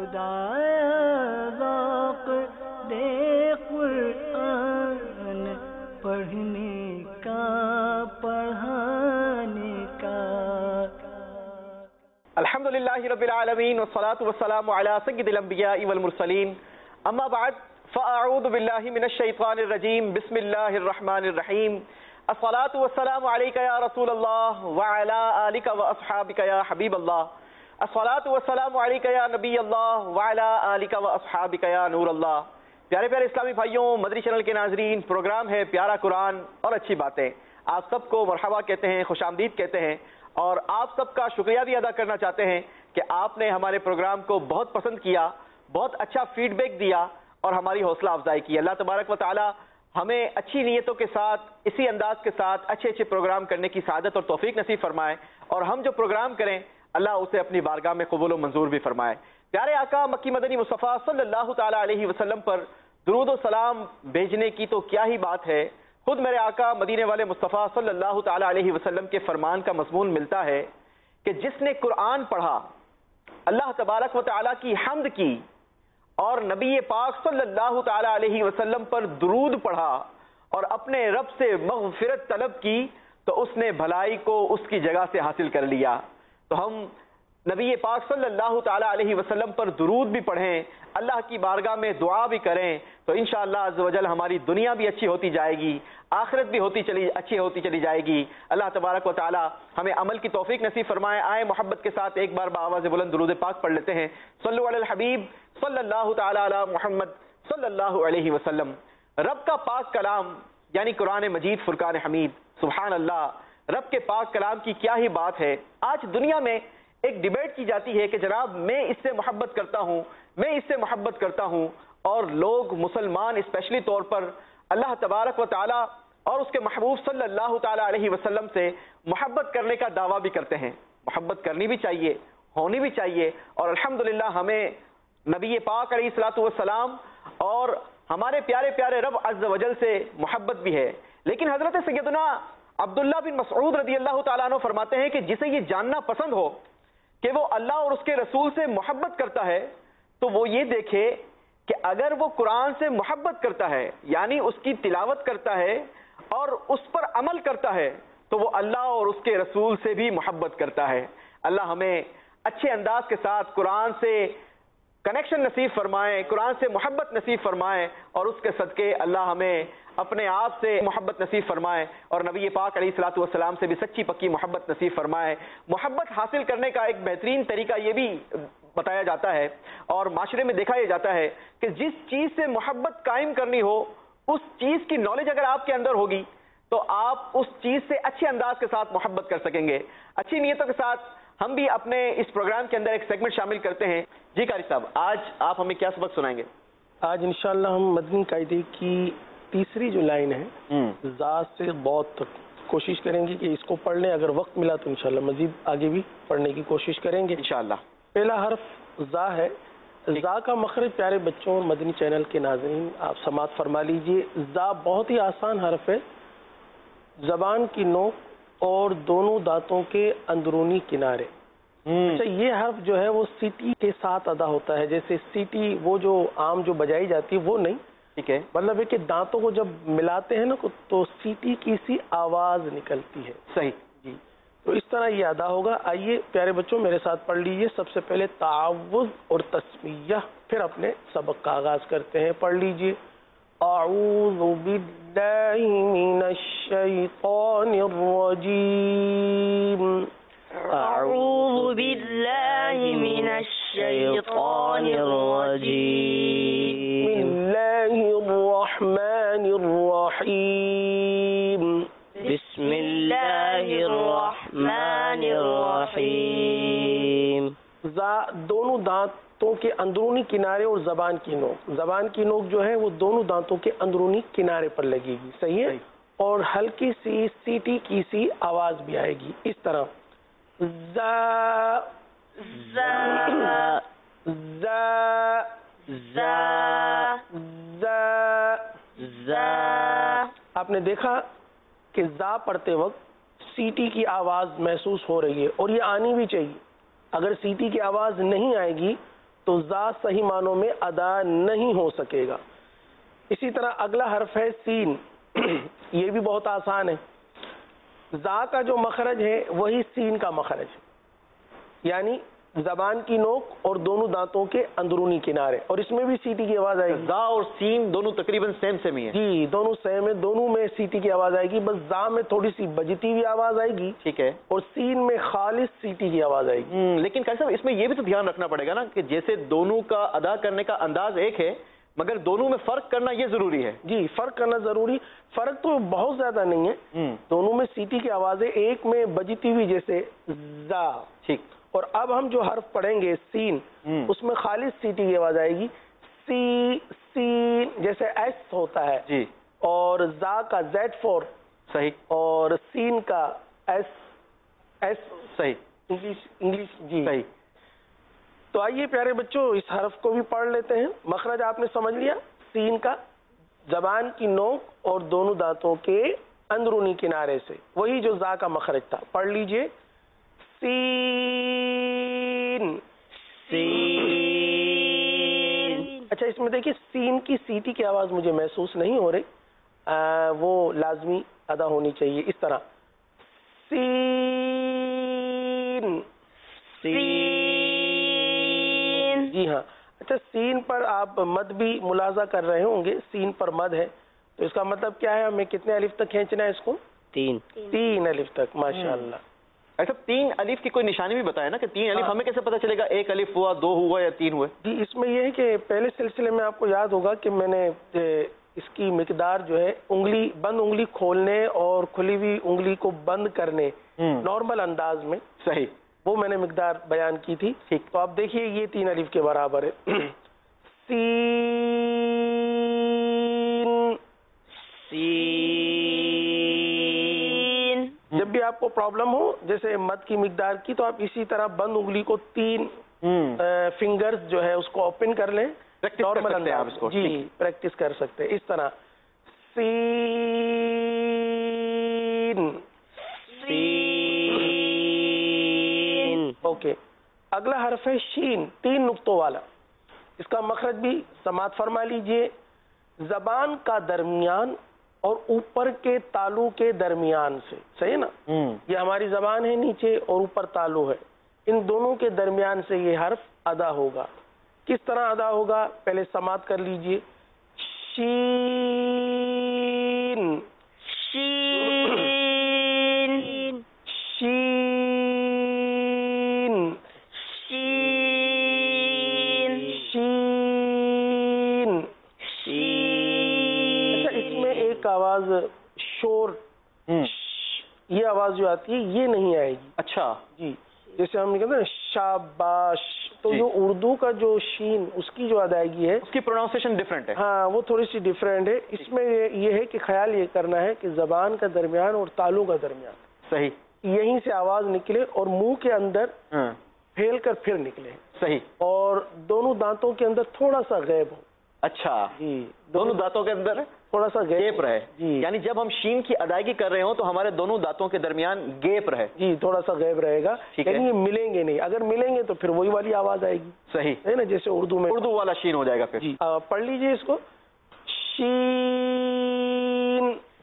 خدایا ذوق دے قرآن پڑھنے کا پڑھانے کا۔ الحمدللہ رب العالمین والصلاة والسلام علی سید الانبیاء والمرسلین، اما بعد فاعوذ باللہ من الشیطان الرجیم، بسم اللہ الرحمن الرحیم، الصلاة والسلام علیک یا رسول اللہ وعلی آلک واصحابک یا حبیب اللہ، الصلاة والسلام علیک یا نبی اللہ وعلی آلک واصحابک یا نور اللہ۔ پیارے پیارے اسلامی بھائیوں، مدنی چینل کے ناظرین، پروگرام ہے پیارا قرآن اور اچھی باتیں۔ آپ سب کو مرحبا کہتے ہیں، خوش آمدید کہتے ہیں، اور آپ سب کا شکریہ بھی ادا کرنا چاہتے ہیں کہ آپ نے ہمارے پروگرام کو بہت پسند کیا، بہت اچھا فیڈ بیک دیا اور ہماری حوصلہ افزائی کی۔ اللہ تبارک و تعالی ہمیں اچھی نیتوں کے ساتھ، اسی انداز کے ساتھ اچھے اچھے پروگرام کرنے کی سعادت اور توفیق نصیب فرمائے، اور ہم جو پروگرام کریں اللہ اسے اپنی بارگاہ میں قبول و منظور بھی فرمائے۔ پیارے آقا مکی مدنی مصطفیٰ صلی اللہ تعالی علیہ وسلم پر درود و سلام بھیجنے کی تو کیا ہی بات ہے، خود میرے آقا مدینے والے مصطفیٰ صلی اللہ تعالی علیہ وسلم کے فرمان کا مضمون ملتا ہے کہ جس نے قرآن پڑھا، اللہ تبارک و تعالی کی حمد کی اور نبی پاک صلی اللہ تعالی علیہ وسلم پر درود پڑھا اور اپنے رب سے مغفرت طلب کی، تو اس نے بھلائی کو اس کی جگہ سے حاصل کر لیا۔ تو ہم نبی پاک صلی اللہ تعالی علیہ وسلم پر درود بھی پڑھیں، اللہ کی بارگاہ میں دعا بھی کریں، تو انشاءاللہ عز و جل ہماری دنیا بھی اچھی ہوتی جائے گی، آخرت بھی اچھی ہوتی چلی جائے گی۔ اللہ تبارک و تعالی ہمیں عمل کی توفیق نصیب فرمائے۔ آئے محبت کے ساتھ ایک بار بآواز بلند درود پاک پڑھ لیتے ہیں۔ صلو علی الحبیب صلی اللہ تعالی علی محمد صلی اللہ علیہ وسلم۔ رب کا پاک کلام یعنی قرآن مجید فرقان حمید، سبحان اللہ، رب کے پاک کلام کی کیا ہی بات ہے۔ آج دنیا میں ایک ڈیبیٹ کی جاتی ہے کہ جناب میں اس سے محبت کرتا ہوں، میں اس سے محبت کرتا ہوں، اور لوگ مسلمان اسپیشلی طور پر اللہ تبارک و تعالی اور اس کے محبوب صلی اللہ تعالی علیہ وسلم سے محبت کرنے کا دعویٰ بھی کرتے ہیں۔ محبت کرنی بھی چاہیے، ہونی بھی چاہیے، اور الحمدللہ ہمیں نبی پاک علیہ الصلوۃ والسلام اور ہمارے پیارے پیارے رب عز و جل سے محبت بھی ہے۔ لیکن حضرت سیدنا عبداللہ بن مسعود رضی اللہ تعالیٰ عنہ فرماتے ہیں کہ جسے یہ جاننا پسند ہو کہ وہ اللہ اور اس کے رسول سے محبت کرتا ہے، تو وہ یہ دیکھے کہ اگر وہ قرآن سے محبت کرتا ہے، یعنی اس کی تلاوت کرتا ہے اور اس پر عمل کرتا ہے، تو وہ اللہ اور اس کے رسول سے بھی محبت کرتا ہے۔ اللہ ہمیں اچھے انداز کے ساتھ قرآن سے کنیکشن نصیب فرمائے، قرآن سے محبت نصیب فرمائے، اور اس کے صدقے اللہ ہمیں اپنے آپ سے محبت نصیب فرمائے، اور نبی پاک علیہ الصلوۃ والسلام سے بھی سچی پکی محبت نصیب فرمائے۔ محبت حاصل کرنے کا ایک بہترین طریقہ یہ بھی بتایا جاتا ہے اور معاشرے میں دیکھا یہ جاتا ہے کہ جس چیز سے محبت قائم کرنی ہو، اس چیز کی نالج اگر آپ کے اندر ہوگی تو آپ اس چیز سے اچھے انداز کے ساتھ محبت کر سکیں گے۔ اچھی نیتوں کے ساتھ ہم بھی اپنے اس پروگرام کے اندر ایک سیگمنٹ شامل کرتے ہیں۔ جی قاری صاحب، آج آپ ہمیں کیا سبق سنائیں گے؟ آج انشاءاللہ ہم مدنی قاعدے کی تیسری جو لائن ہے ذات سے بہت تک کوشش کریں گے کہ اس کو پڑھ لیں، اگر وقت ملا تو انشاءاللہ مزید آگے بھی پڑھنے کی کوشش کریں گے انشاءاللہ۔ پہلا حرف زا ہے۔ زا کا مخرج پیارے بچوں اور مدنی چینل کے ناظرین آپ سماعت فرما لیجئے۔ زا بہت ہی آسان حرف ہے، زبان کی نوک اور دونوں دانتوں کے اندرونی کنارے۔ اچھا، یہ حرف جو ہے وہ سیٹی کے ساتھ ادا ہوتا ہے، جیسے سیٹی وہ جو عام جو بجائی جاتی ہے وہ نہیں، ٹھیک ہے، مطلب ہے کہ دانتوں کو جب ملاتے ہیں نا تو سیٹی کی سی آواز نکلتی ہے۔ صحیح جی، تو اس طرح یہ ادا ہوگا۔ آئیے پیارے بچوں میرے ساتھ پڑھ لیجئے۔ سب سے پہلے تعوذ اور تسمیہ، پھر اپنے سبق کا آغاز کرتے ہیں۔ پڑھ لیجئے۔ اعوذ باللہ من الشیطان الرجیم، اعوذ باللہ من الشیطان الرجیم، بسم اللہ الرحمن الرحیم، بسم اللہ الرحمن الرحیم۔ دونوں دانتوں کے اندرونی کنارے اور زبان کی نوک، زبان کی نوک جو ہے وہ دونوں دانتوں کے اندرونی کنارے پر لگے گی، صحیح ہے، اور ہلکی سی سیٹی کی سی آواز بھی آئے گی اس طرح۔ زا زا زا زا زا زا۔ آپ نے دیکھا کہ زا پڑھتے وقت سیٹی کی آواز محسوس ہو رہی ہے، اور یہ آنی بھی چاہیے۔ اگر سیٹی کی آواز نہیں آئے گی تو زا صحیح معنوں میں ادا نہیں ہو سکے گا. اسی طرح اگلا حرف ہے سین. یہ بھی بہت آسان ہے. زا کا جو مخرج ہے وہی سین کا مخرج ہے، یعنی زبان کی نوک اور دونوں دانتوں کے اندرونی کنارے، اور اس میں بھی سیٹی کی آواز آئے گی. زا اور سین دونوں تقریباً سیم سیم ہی ہیں. جی دونوں سیم ہے، دونوں میں سیٹی کی آواز آئے گی، بس زا میں تھوڑی سی بجتی ہوئی آواز آئے گی، ٹھیک ہے، اور سین میں خالص سیٹی کی آواز آئے گی. لیکن قاری صاحب اس میں یہ بھی تو دھیان رکھنا پڑے گا نا کہ جیسے دونوں کا ادا کرنے کا انداز ایک ہے مگر دونوں میں فرق کرنا یہ ضروری ہے. جی فرق کرنا ضروری، فرق تو بہت زیادہ نہیں ہے، دونوں میں سیٹی کی آوازیں، ایک میں بجتی ہوئی جیسے زا، ٹھیک. اور اب ہم جو حرف پڑھیں گے سین، اس میں خالص سیٹی کی آواز آئے گی. سی سین جیسے ایس ہوتا ہے، جی، اور زا کا زیڈ فور، صحیح، اور سین کا ایس ایس صحیح، انگلش جی صحیح. تو آئیے پیارے بچوں اس حرف کو بھی پڑھ لیتے ہیں. مخرج آپ نے سمجھ لیا سین کا، زبان کی نوک اور دونوں دانتوں کے اندرونی کنارے سے، وہی جو زا کا مخرج تھا. پڑھ لیجئے سین. سین. اچھا اس میں دیکھیے سین کی سیٹی کی آواز مجھے محسوس نہیں ہو رہی، وہ لازمی ادا ہونی چاہیے اس طرح. سین. سین. جی ہاں. اچھا سین پر آپ مد بھی ملاحظہ کر رہے ہوں گے، سین پر مد ہے تو اس کا مطلب کیا ہے، ہمیں کتنے الف تک کھینچنا ہے اس کو؟ 3 الف تک. ماشاء اللہ. ایسا 3 الف کی کوئی نشانی بھی بتایا نا کہ 3 الف ہمیں کیسے پتہ چلے گا 1 الف ہوا، 2 ہوا یا 3 ہوئے؟ جی اس میں یہ ہے کہ پہلے سلسلے میں آپ کو یاد ہوگا کہ میں نے اس کی مقدار جو ہے انگلی بند انگلی کھولنے اور کھلی ہوئی انگلی کو بند کرنے نارمل انداز میں، صحیح، وہ میں نے مقدار بیان کی تھی. ٹھیک. تو آپ دیکھیے یہ 3 الف کے برابر ہے. سین. سین. جب بھی آپ کو پرابلم ہو جیسے مد کی مقدار کی، تو آپ اسی طرح بند انگلی کو 3 فنگرز جو ہے اس کو اوپن کر لیں. نارمل انداز اس کو جی پریکٹس کر سکتے ہیں اس طرح. سین. سین. اوکے. اگلا حرف ہے شین، 3 نقطوں والا. اس کا مخرج بھی سماعت فرما لیجئے. زبان کا درمیان اور اوپر کے تالو کے درمیان سے، صحیح ہے نا؟ یہ ہماری زبان ہے نیچے اور اوپر تالو ہے، ان دونوں کے درمیان سے یہ حرف ادا ہوگا. کس طرح ادا ہوگا پہلے سماعت کر لیجئے. شین. شین. شین. شین. شین. اچھا اس میں ایک آواز شور، یہ آواز جو آتی ہے یہ نہیں آئے گی. اچھا جی جیسے ہم کہتے ہیں شاباش، تو جو اردو کا جو شین اس کی جو ادائیگی ہے اس کی پروناؤنسیشن ڈفرینٹ ہے. ہاں وہ تھوڑی سی ڈفرینٹ ہے. اس میں یہ ہے کہ خیال یہ کرنا ہے کہ زبان کا درمیان اور تالو کا درمیان، صحیح، یہیں سے آواز نکلے اور منہ کے اندر پھیل کر پھر نکلے، صحیح، اور دونوں دانتوں کے اندر تھوڑا سا غیب ہو. اچھا، جی دونوں دانتوں کے اندر تھوڑا سا گیپ رہے. جی یعنی جب ہم شین کی ادائیگی کر رہے ہوں تو ہمارے دونوں دانتوں کے درمیان گیپ رہے. جی تھوڑا سا غیب رہے گا، ٹھیک ہے. یعنی یہ ملیں گے نہیں، اگر ملیں گے تو پھر وہی والی آواز آئے گی، صحیح ہے نا، جیسے اردو میں اردو والا شین ہو جائے گا پھر. جی پڑھ لیجئے اس کو. شین.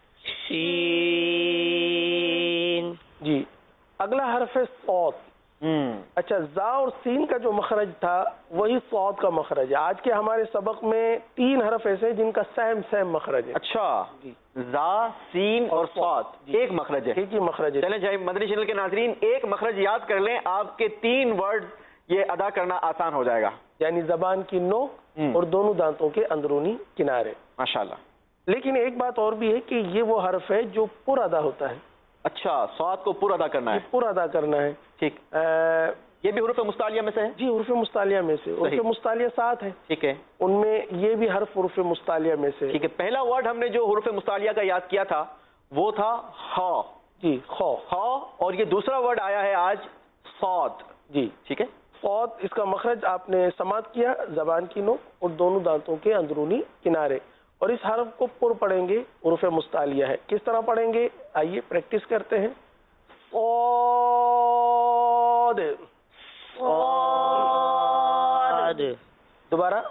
شین. جی اگلا حرف ہے صاد. اچھا زا اور سین کا جو مخرج تھا وہی صاد کا مخرج ہے. آج کے ہمارے سبق میں 3 حرف ایسے ہیں جن کا سیم مخرج ہے. اچھا، جی زا، سین اور صاد ایک مخرج ہے. ایک ہی مخرج ہے. چلیں جائے مدنی چینل کے ناظرین ایک مخرج یاد کر لیں، آپ کے 3 ورڈ یہ ادا کرنا آسان ہو جائے گا. یعنی زبان کی نوک اور دونوں دانتوں کے اندرونی کنارے. ماشاءاللہ. لیکن ایک بات اور بھی ہے کہ یہ وہ حرف ہے جو پر ادا ہوتا ہے. اچھا، صاد کو پورا ادا کرنا ہے. پر ادا کرنا ہے. ٹھیک. یہ بھی حروف مستعلیہ میں سے ہے؟ جی حروف مستعلیہ میں سے. حروف مستعلیہ 7 ہیں. ٹھیک ہے. ان میں یہ بھی حرف حروف مستعلیہ میں سے. ٹھیک ہے. پہلا ورڈ ہم نے جو حروف مستعلیہ کا یاد کیا تھا وہ تھا خا. جی خا. خا. اور یہ دوسرا ورڈ آیا ہے آج صاد. جی ٹھیک ہے. صاد اس کا مخرج آپ نے سماعت کیا، زبان کی نوک اور دونوں دانتوں کے اندرونی کنارے. اور اس حرف کو پر پڑھیں گے، حروف مستعلیہ ہے. کس طرح پڑھیں گے آئیے پریکٹس کرتے ہیں. صاد. صاد. دوبارہ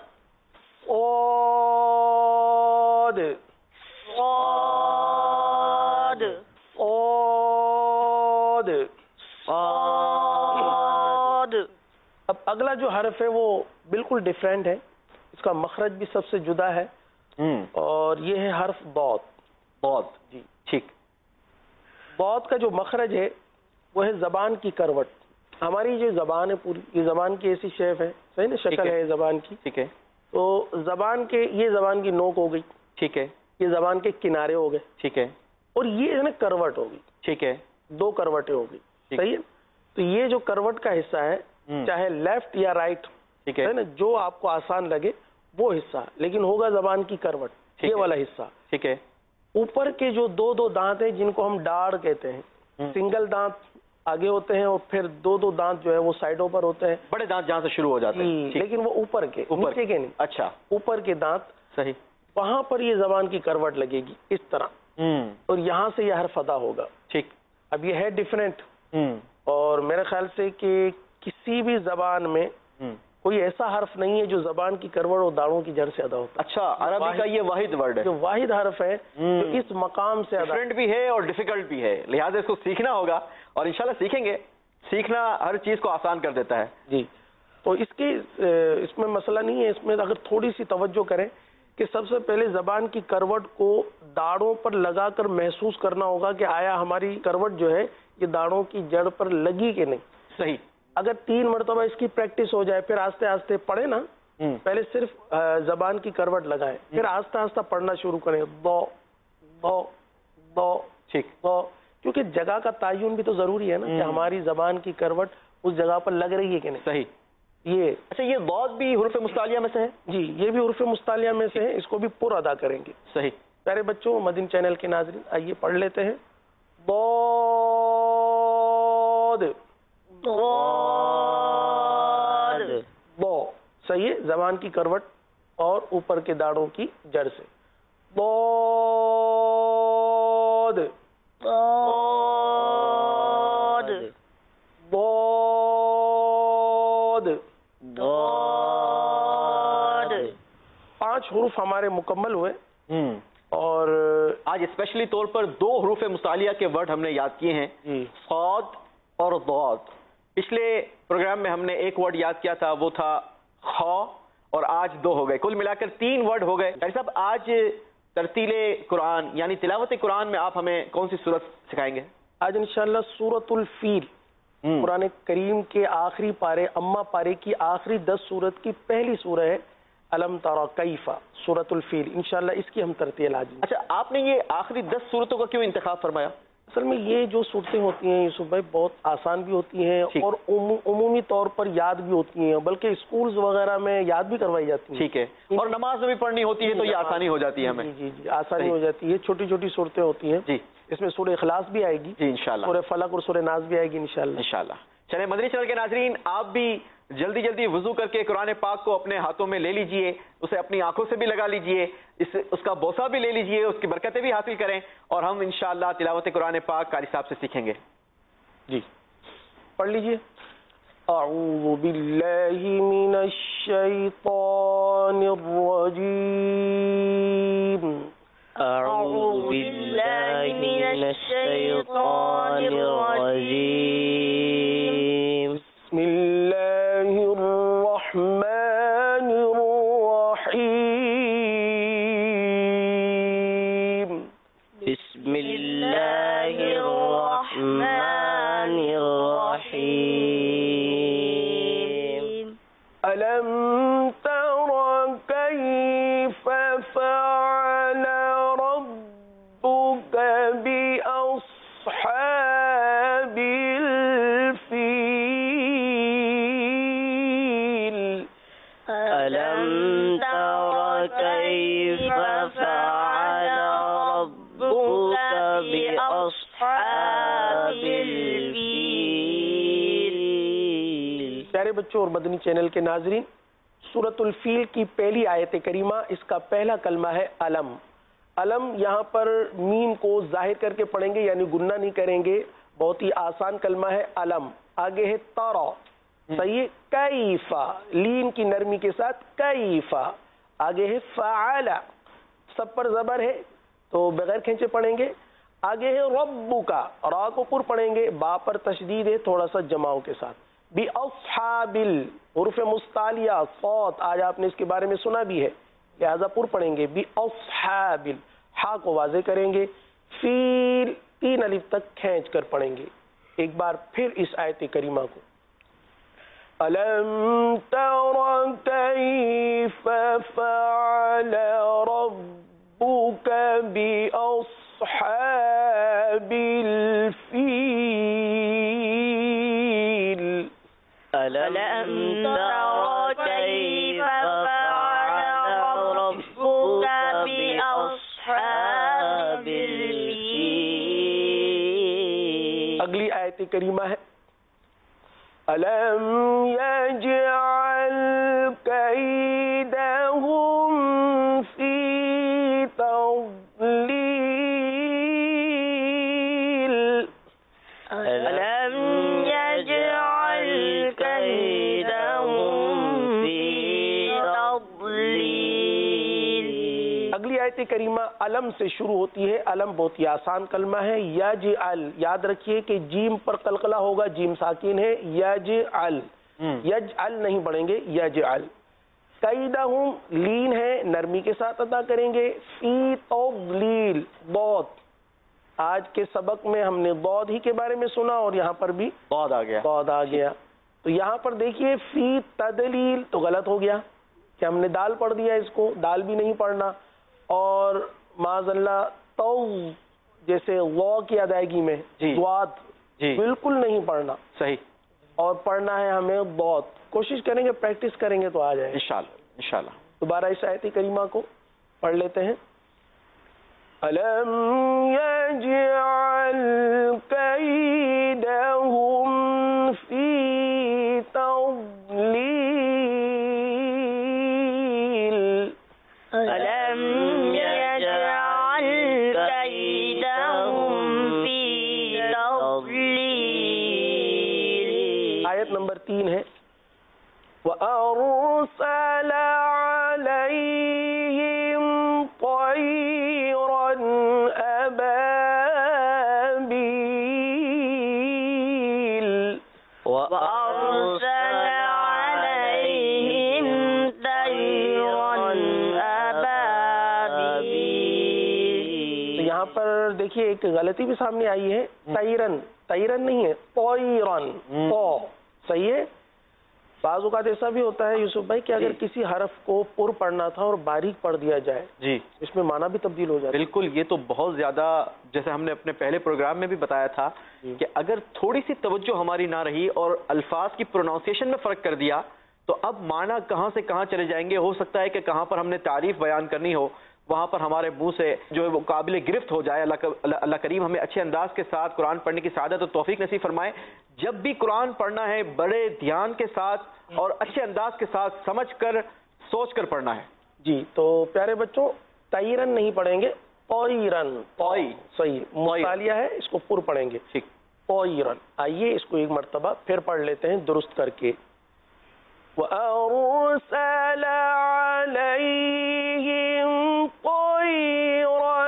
اود صاد اود. صاد. اب اگلا جو حرف ہے وہ بالکل ڈیفرنٹ ہے, اس کا مخرج بھی سب سے جدا ہے, اور یہ ہے حرف ضاد. ضاد. جی ٹھیک. ضاد کا جو مخرج ہے وہ ہے زبان کی کروٹ. ہماری جو زبان ہے پوری, یہ زبان کی ایسی شیپ ہے, صحیح نا, شکل ہے زبان کی. ٹھیک ہے. تو زبان کے, یہ زبان کی نوک ہو گئی, ٹھیک ہے. یہ زبان کے کنارے ہو گئے, ٹھیک ہے. اور یہ ہے نا کروٹ ہو گئی. ٹھیک ہے. دو کروٹیں ہو گئی, صحیح ہے. تو یہ جو کروٹ کا حصہ ہے, چاہے لیفٹ یا رائٹ, ٹھیک ہے ہے نا, جو آپ کو آسان لگے وہ حصہ, لیکن ہوگا زبان کی کروٹ, یہ والا حصہ. ٹھیک ہے. اوپر کے جو دو دانت ہیں جن کو ہم ڈاڑ کہتے ہیں, سنگل دانت آگے ہوتے ہیں, اور پھر دو دانت جو ہے وہ سائڈوں پر ہوتے ہیں, بڑے دانت جہاں سے شروع ہو جاتے ہیں, لیکن وہ اوپر کے, نیچے کے نہیں. اچھا. اوپر کے دانت, صحیح. وہاں پر یہ زبان کی کروٹ لگے گی اس طرح, اور یہاں سے یہ حرف ادا ہوگا. ٹھیک. اب یہ ہے ڈیفرنٹ, اور میرے خیال سے کہ کسی بھی زبان میں کوئی ایسا حرف نہیں ہے جو زبان کی کروٹ اور داڑوں کی جڑ سے ادا ہوتا ہے. اچھا, عربی کا یہ واحد ورڈ ہے, جو واحد حرف ہے جو اس مقام سے ادا. ڈفرینٹ بھی ہے اور ڈیفیکلٹ بھی ہے, لہٰذا اس کو سیکھنا ہوگا, اور انشاءاللہ سیکھیں گے. سیکھنا ہر چیز کو آسان کر دیتا ہے. جی, تو اس میں مسئلہ نہیں ہے. اس میں اگر تھوڑی سی توجہ کریں کہ سب سے پہلے زبان کی کروٹ کو داڑوں پر لگا کر محسوس کرنا ہوگا کہ آیا ہماری کروٹ جو ہے یہ داڑوں کی جڑ پر لگی کہ نہیں. صحیح. اگر 3 مرتبہ اس کی پریکٹس ہو جائے, پھر آہستہ آہستہ پڑھیں نا, پہلے صرف زبان کی کروٹ لگائیں, پھر آہستہ آہستہ پڑھنا شروع کریں. دو دو دو. ٹھیک. دو, کیونکہ جگہ کا تعین بھی تو ضروری ہے نا, کہ ہماری زبان کی کروٹ اس جگہ پر لگ رہی ہے کہ نہیں. صحیح. یہ اچھا, یہ ضاد بھی حروف مستعلیہ میں سے ہے؟ جی, یہ بھی حروف مستعلیہ میں سے ہے, اس کو بھی پر ادا کریں گے. صحیح. پیارے بچوں, مدین چینل کے ناظرین, آئیے پڑھ لیتے ہیں. ضاد. ضاد. بو, صحیح ہے, زبان کی کروٹ اور اوپر کے داڑوں کی جڑ سے. ضاد. ضاد. ضاد. ضاد. 5 حروف ہمارے مکمل ہوئے, اور آج اسپیشلی طور پر 2 حروف مستعلیہ کے ورڈ ہم نے یاد کیے ہیں, صاد اور ضاد. پچھلے پروگرام میں ہم نے ایک ورڈ یاد کیا تھا, وہ تھا خا, اور آج 2 ہو گئے, کل ملا کر 3 ورڈ ہو گئے. ڈاکٹر صاحب, آج ترتیل قرآن یعنی تلاوت قرآن میں آپ ہمیں کون سی سورت سکھائیں گے؟ آج انشاءاللہ سورۃ الفیل, قرآن کریم کے آخری پارے, اما پارے کی آخری 10 سورت کی پہلی سورہ ہے الم تری کیف, سورۃ الفیل. انشاءاللہ اس کی ہم ترتیل آج. اچھا, آپ نے یہ آخری 10 سورتوں کا کیوں انتخاب فرمایا؟ اصل میں یہ جو صورتیں ہوتی ہیں یوسف بھائی, بہت آسان بھی ہوتی ہیں اور عمومی طور پر یاد بھی ہوتی ہیں, بلکہ اسکولز وغیرہ میں یاد بھی کروائی جاتی ہیں. ٹھیک ہے, اور نماز میں بھی پڑھنی ہوتی ہے تو یہ آسانی ہو جاتی ہے ہمیں. جی جی, آسانی ہو جاتی ہے. چھوٹی چھوٹی صورتیں ہوتی ہیں. جی, اس میں سورہ اخلاص بھی آئے گی, جی انشاءاللہ, سورہ فلق اور سورہ ناس بھی آئے گی انشاءاللہ. انشاءاللہ. چلیں مدنی چینل کے ناظرین, آپ بھی جلدی جلدی وضو کر کے قرآن پاک کو اپنے ہاتھوں میں لے لیجئے, اسے اپنی آنکھوں سے بھی لگا لیجئے, اس کا بوسہ بھی لے لیجئے, اس کی برکتیں بھی حاصل کریں, اور ہم انشاءاللہ تلاوت قرآن پاک قاری صاحب سے سیکھیں گے. جی, پڑھ لیجئے. اعوذ باللہ من الشیطان الرجیم. أعوذ بالله من الشيطان الرجيم. بسم الله الرحمن الرحيم. بسم الله الرحمن الرحيم. ألم تر كيف فعل ربك بأصحاب الفيل. ألم تر كيف فعل ربك بأصحاب الفيل. پیارے بچوں اور مدنی چینل کے ناظرین, سورۃ الفیل کی پہلی آیت کریمہ, اس کا پہلا کلمہ ہے علم. علم یہاں پر میم کو ظاہر کر کے پڑھیں گے, یعنی گنہ نہیں کریں گے. بہت ہی آسان کلمہ ہے علم. آگے ہے تارا, صحیح ہے. کیفا لین کی نرمی کے ساتھ کیفا. آگے ہے فعل، سب پر زبر ہے تو بغیر کھینچے پڑھیں گے. آگے ہے ربک، را کو پر پڑھیں گے، با پر تشدید ہے تھوڑا سا جماؤں کے ساتھ. باصحاب حروف مستعلیہ صوت، آج آپ نے اس کے بارے میں سنا بھی ہے، لہذا پر پڑھیں گے. باصحاب، ہا کو واضح کریں گے. فیل 3 الف تک کھینچ کر پڑھیں گے. ایک بار پھر اس آیت کریمہ کو. أَلَمْ تَرَ كَيْفَ فَعَلَ رَبُّكَ بِأَصْحَابِ الْفِيلِ. أَلَمْ تَرَ كَيْفَ فَعَلَ رَبُّكَ بِأَصْحَابِ الْفِيلِ. اگلی آیت کریمہ ہے أَلَمْ يَجْعَلْ كَيْدَهُمْ فِي تَضْلِيلٍ. أَلَمْ يَجْعَلْ كَيْدَهُمْ فِي تَضْلِيلٍ. اگلی آیت کریمہ علم سے شروع ہوتی ہے. علم بہت ہی آسان کلمہ ہے. یجعل، یاد رکھیے کہ جیم پر قلقلہ ہوگا، جیم ساکن ہے. یجعل، یجعل نہیں پڑھیں گے، یجعل. کیدہم لین ہے، نرمی کے ساتھ ادا کریں گے. فی تضلیل، ضاد. آج کے سبق میں ہم نے ضاد ہی کے بارے میں سنا اور یہاں پر بھی بعد آ گیا. ضاد آ گیا. تو یہاں پر دیکھیے فی تدلیل تو غلط ہو گیا کہ ہم نے دال پڑھ دیا، اس کو دال بھی نہیں پڑھنا. اور معاذ اللہ تو جیسے وا کی ادائیگی میں ضاد بالکل نہیں پڑھنا. صحیح. اور پڑھنا ہے ہمیں ضاد. کوشش کریں گے، پریکٹس کریں گے تو آ جائے. انشاءاللہ. دوبارہ اس آیت کریمہ کو پڑھ لیتے ہیں. أَلَمْ يَجْعَلْ كَيْدَهُمْ فِي تَضْلِيلٍ. أَلَمْ يَجْعَلْ كَيْدَهُمْ فِي تَضْلِيلٍ. آیت نمبر 3 ہے وَأَرْسَلَ عَلَيْهِمْ طَيْرًا أَبَابِيلَ. وَأَرْسَلَ عَلَيْهِمْ طَيْرًا أَبَابِيلَ. تو یہاں پر دیکھیے ایک غلطی بھی سامنے آئی ہے. طیرن، طیرن نہیں ہے، طیرن. تو صحیح ہے. بعض اوقات ایسا بھی ہوتا ہے یوسف بھائی کہ اگر کسی حرف کو پر پڑھنا تھا اور باریک پڑھ دیا جائے جی اس میں معنی بھی تبدیل ہو جاتا ہے. بالکل. یہ تو بہت زیادہ، جیسے ہم نے اپنے پہلے پروگرام میں بھی بتایا تھا کہ اگر تھوڑی سی توجہ ہماری نہ رہی اور الفاظ کی پروناؤنسیشن میں فرق کر دیا تو اب معنی کہاں سے کہاں چلے جائیں گے. ہو سکتا ہے کہ کہاں پر ہم نے تعریف بیان کرنی ہو وہاں پر ہمارے منہ سے جو ہے وہ قابل گرفت ہو جائے. اللہ کریم ہمیں اچھے انداز کے ساتھ قرآن پڑھنے کی سعادت اور توفیق نصیب فرمائے. جب بھی قرآن پڑھنا ہے بڑے دھیان کے ساتھ اور اچھے انداز کے ساتھ سمجھ کر سوچ کر پڑھنا ہے. جی تو پیارے بچوں طیرن نہیں پڑھیں گے، طیرن. صحیح مستعلیہ ہے، اس کو پر پڑھیں گے. ٹھیک. طیرن. آئیے اس کو ایک مرتبہ پھر پڑھ لیتے ہیں درست کر کے. وَأَرْسَلَ عَلَيْهِمْ طَيْرًا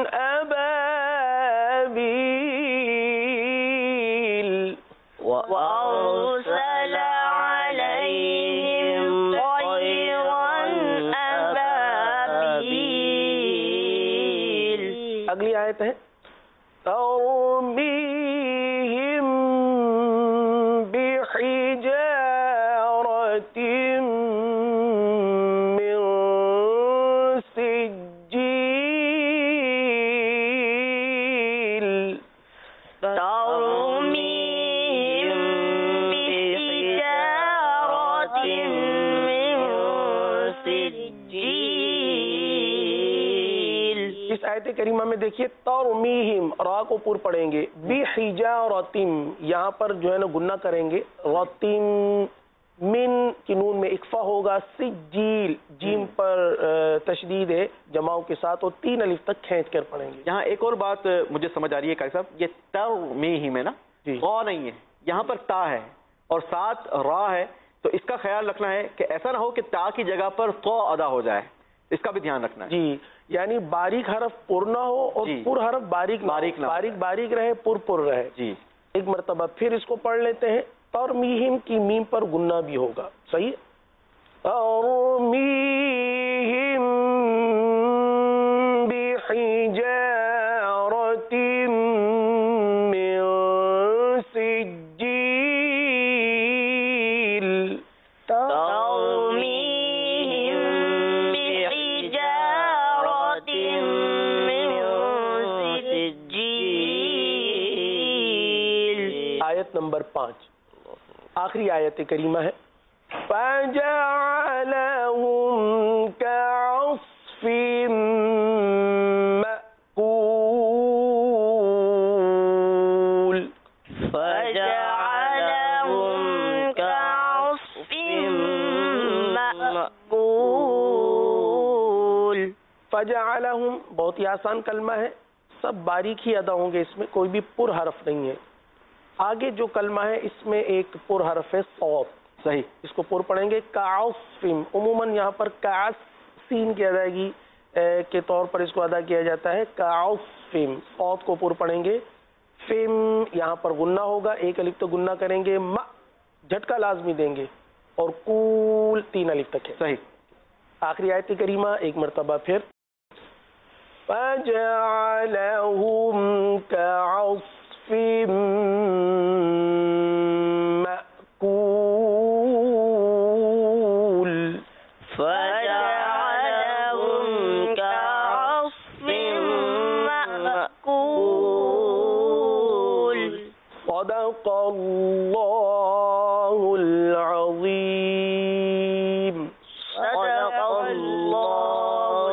أَبَابِيلَ. وَأَرْسَلَ عَلَيْهِمْ طَيْرًا أَبَابِيلَ. اگلی آیت ہے تَرْمِيهِمْ بِحِجَارَةٍ مِّن سِجِّيلٍ. تَرْمِيهِمْ بِحِجَارَةٍ مِّن سِجِّيلٍ. اس آیت کریمہ میں دیکھیے ترمیہم، را کو پر پڑھیں گے. بحجارتم، یہاں پر جو ہے نا گنہ کریں گے. رتم، من کی نون میں اکفا ہوگا. سجیل، جیم پر تشدید ہے جماؤں کے ساتھ اور 3 الف تک کھینچ کر پڑھیں گے. یہاں ایک اور بات مجھے سمجھ آ رہی ہے قاری صاحب، یہ ترمیہم ہے نا، جی. غا نہیں ہے، یہاں پر تا ہے. اور ساتھ را ہے، تو اس کا خیال رکھنا ہے کہ ایسا نہ ہو کہ تا کی جگہ پر تو ادا ہو جائے، اس کا بھی دھیان رکھنا ہے. جی، یعنی باریک حرف پر نہ ہو اور جی. پر حرف باریک نہ ہو. باریک باریک رہے، پر رہے. جی. ایک مرتبہ پھر اس کو پڑھ لیتے ہیں. ترمیہم کی میم پر گننا بھی ہوگا. صحیح. ترمیہم بحجارۃ من سجیل. آیت نمبر 5 آخری آیت کریمہ ہے. فَجَعَلَهُمْ كَعَصْفٍ مَّأْكُولٍ. فَجَعَلَهُمْ كَعَصْفٍ مَّأْكُولٍ. فَجَعَلَهُمْ بہت ہی آسان کلمہ ہے، سب باریک ہی ادا ہوں گے، اس میں کوئی بھی پر حرف نہیں ہے. آگے جو کلمہ ہے اس میں ایک پر حرف ہے صاد. صحیح. اس کو پر پڑھیں گے. کعصفم، عموماً یہاں پر کعص سین کی ادائیگی کے طور پر اس کو ادا کیا جاتا ہے. کعصفم، صاد کو پر پڑھیں گے. فم یہاں پر غنہ ہوگا، ایک الف تو غنہ کریں گے. م جھٹکا لازمی دیں گے. اور کول 3 الف تک ہے. صحیح. آخری آیت کریمہ ایک مرتبہ پھر. فَجَعَلَهُمْ كَعَصْفٍ مَّأْكُولٍ. فَجَعَلَهُمْ كَعَصْفٍ مَّأْكُولٍ. صدق اللہ العظیم. صدق اللہ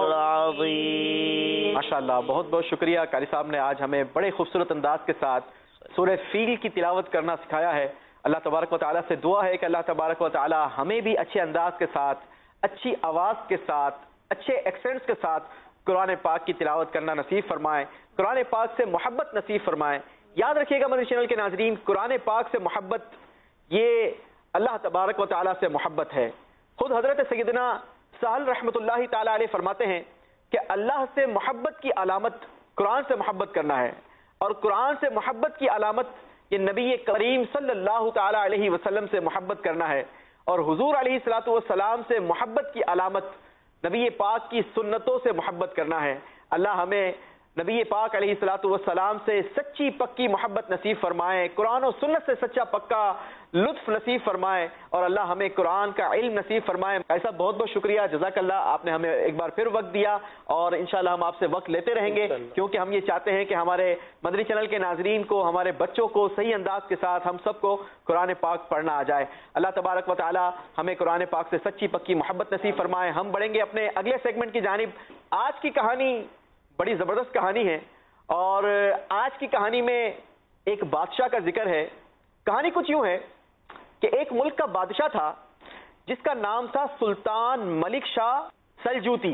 العظیم. ماشاءاللہ، بہت بہت شکریہ قاری صاحب نے آج ہمیں بڑے خوبصورت انداز کے ساتھ سورہ فیل کی تلاوت کرنا سکھایا ہے. اللہ تبارک و تعالیٰ سے دعا ہے کہ اللہ تبارک و تعالیٰ ہمیں بھی اچھے انداز کے ساتھ، اچھی آواز کے ساتھ، اچھے ایکسنٹس کے ساتھ قرآن پاک کی تلاوت کرنا نصیب فرمائے، قرآن پاک سے محبت نصیب فرمائے. یاد رکھیے گا مدنی چینل کے ناظرین، قرآن پاک سے محبت یہ اللہ تبارک و تعالیٰ سے محبت ہے. خود حضرت سیدنا سہل رحمۃ اللہ تعالیٰ علیہ فرماتے ہیں کہ اللہ سے محبت کی علامت قرآن سے محبت کرنا ہے، اور قرآن سے محبت کی علامت یہ نبی کریم صلی اللہ تعالیٰ علیہ وسلم سے محبت کرنا ہے، اور حضور علیہ الصلوۃ والسلام سے محبت کی علامت نبی پاک کی سنتوں سے محبت کرنا ہے. اللہ ہمیں نبی پاک علیہ الصلوۃ والسلام سے سچی پکی محبت نصیب فرمائے، قرآن و سنت سے سچا پکا لطف نصیب فرمائے، اور اللہ ہمیں قرآن کا علم نصیب فرمائے. ایسا بہت بہت شکریہ، جزاک اللہ، آپ نے ہمیں ایک بار پھر وقت دیا، اور انشاءاللہ ہم آپ سے وقت لیتے رہیں گے، کیونکہ ہم یہ چاہتے ہیں کہ ہمارے مدنی چینل کے ناظرین کو، ہمارے بچوں کو صحیح انداز کے ساتھ ہم سب کو قرآن پاک پڑھنا آ جائے. اللہ تبارک و تعالی ہمیں قرآن پاک سے سچی پکی محبت نصیب فرمائے. ہم بڑھیں گے اپنے اگلے سیگمنٹ کی جانب. آج کی کہانی بڑی زبردست کہانی ہے، اور آج کی کہانی میں ایک بادشاہ کا ذکر ہے. کہانی کچھ یوں ہے کہ ایک ملک کا بادشاہ تھا جس کا نام تھا سلطان ملک شاہ سلجوتی.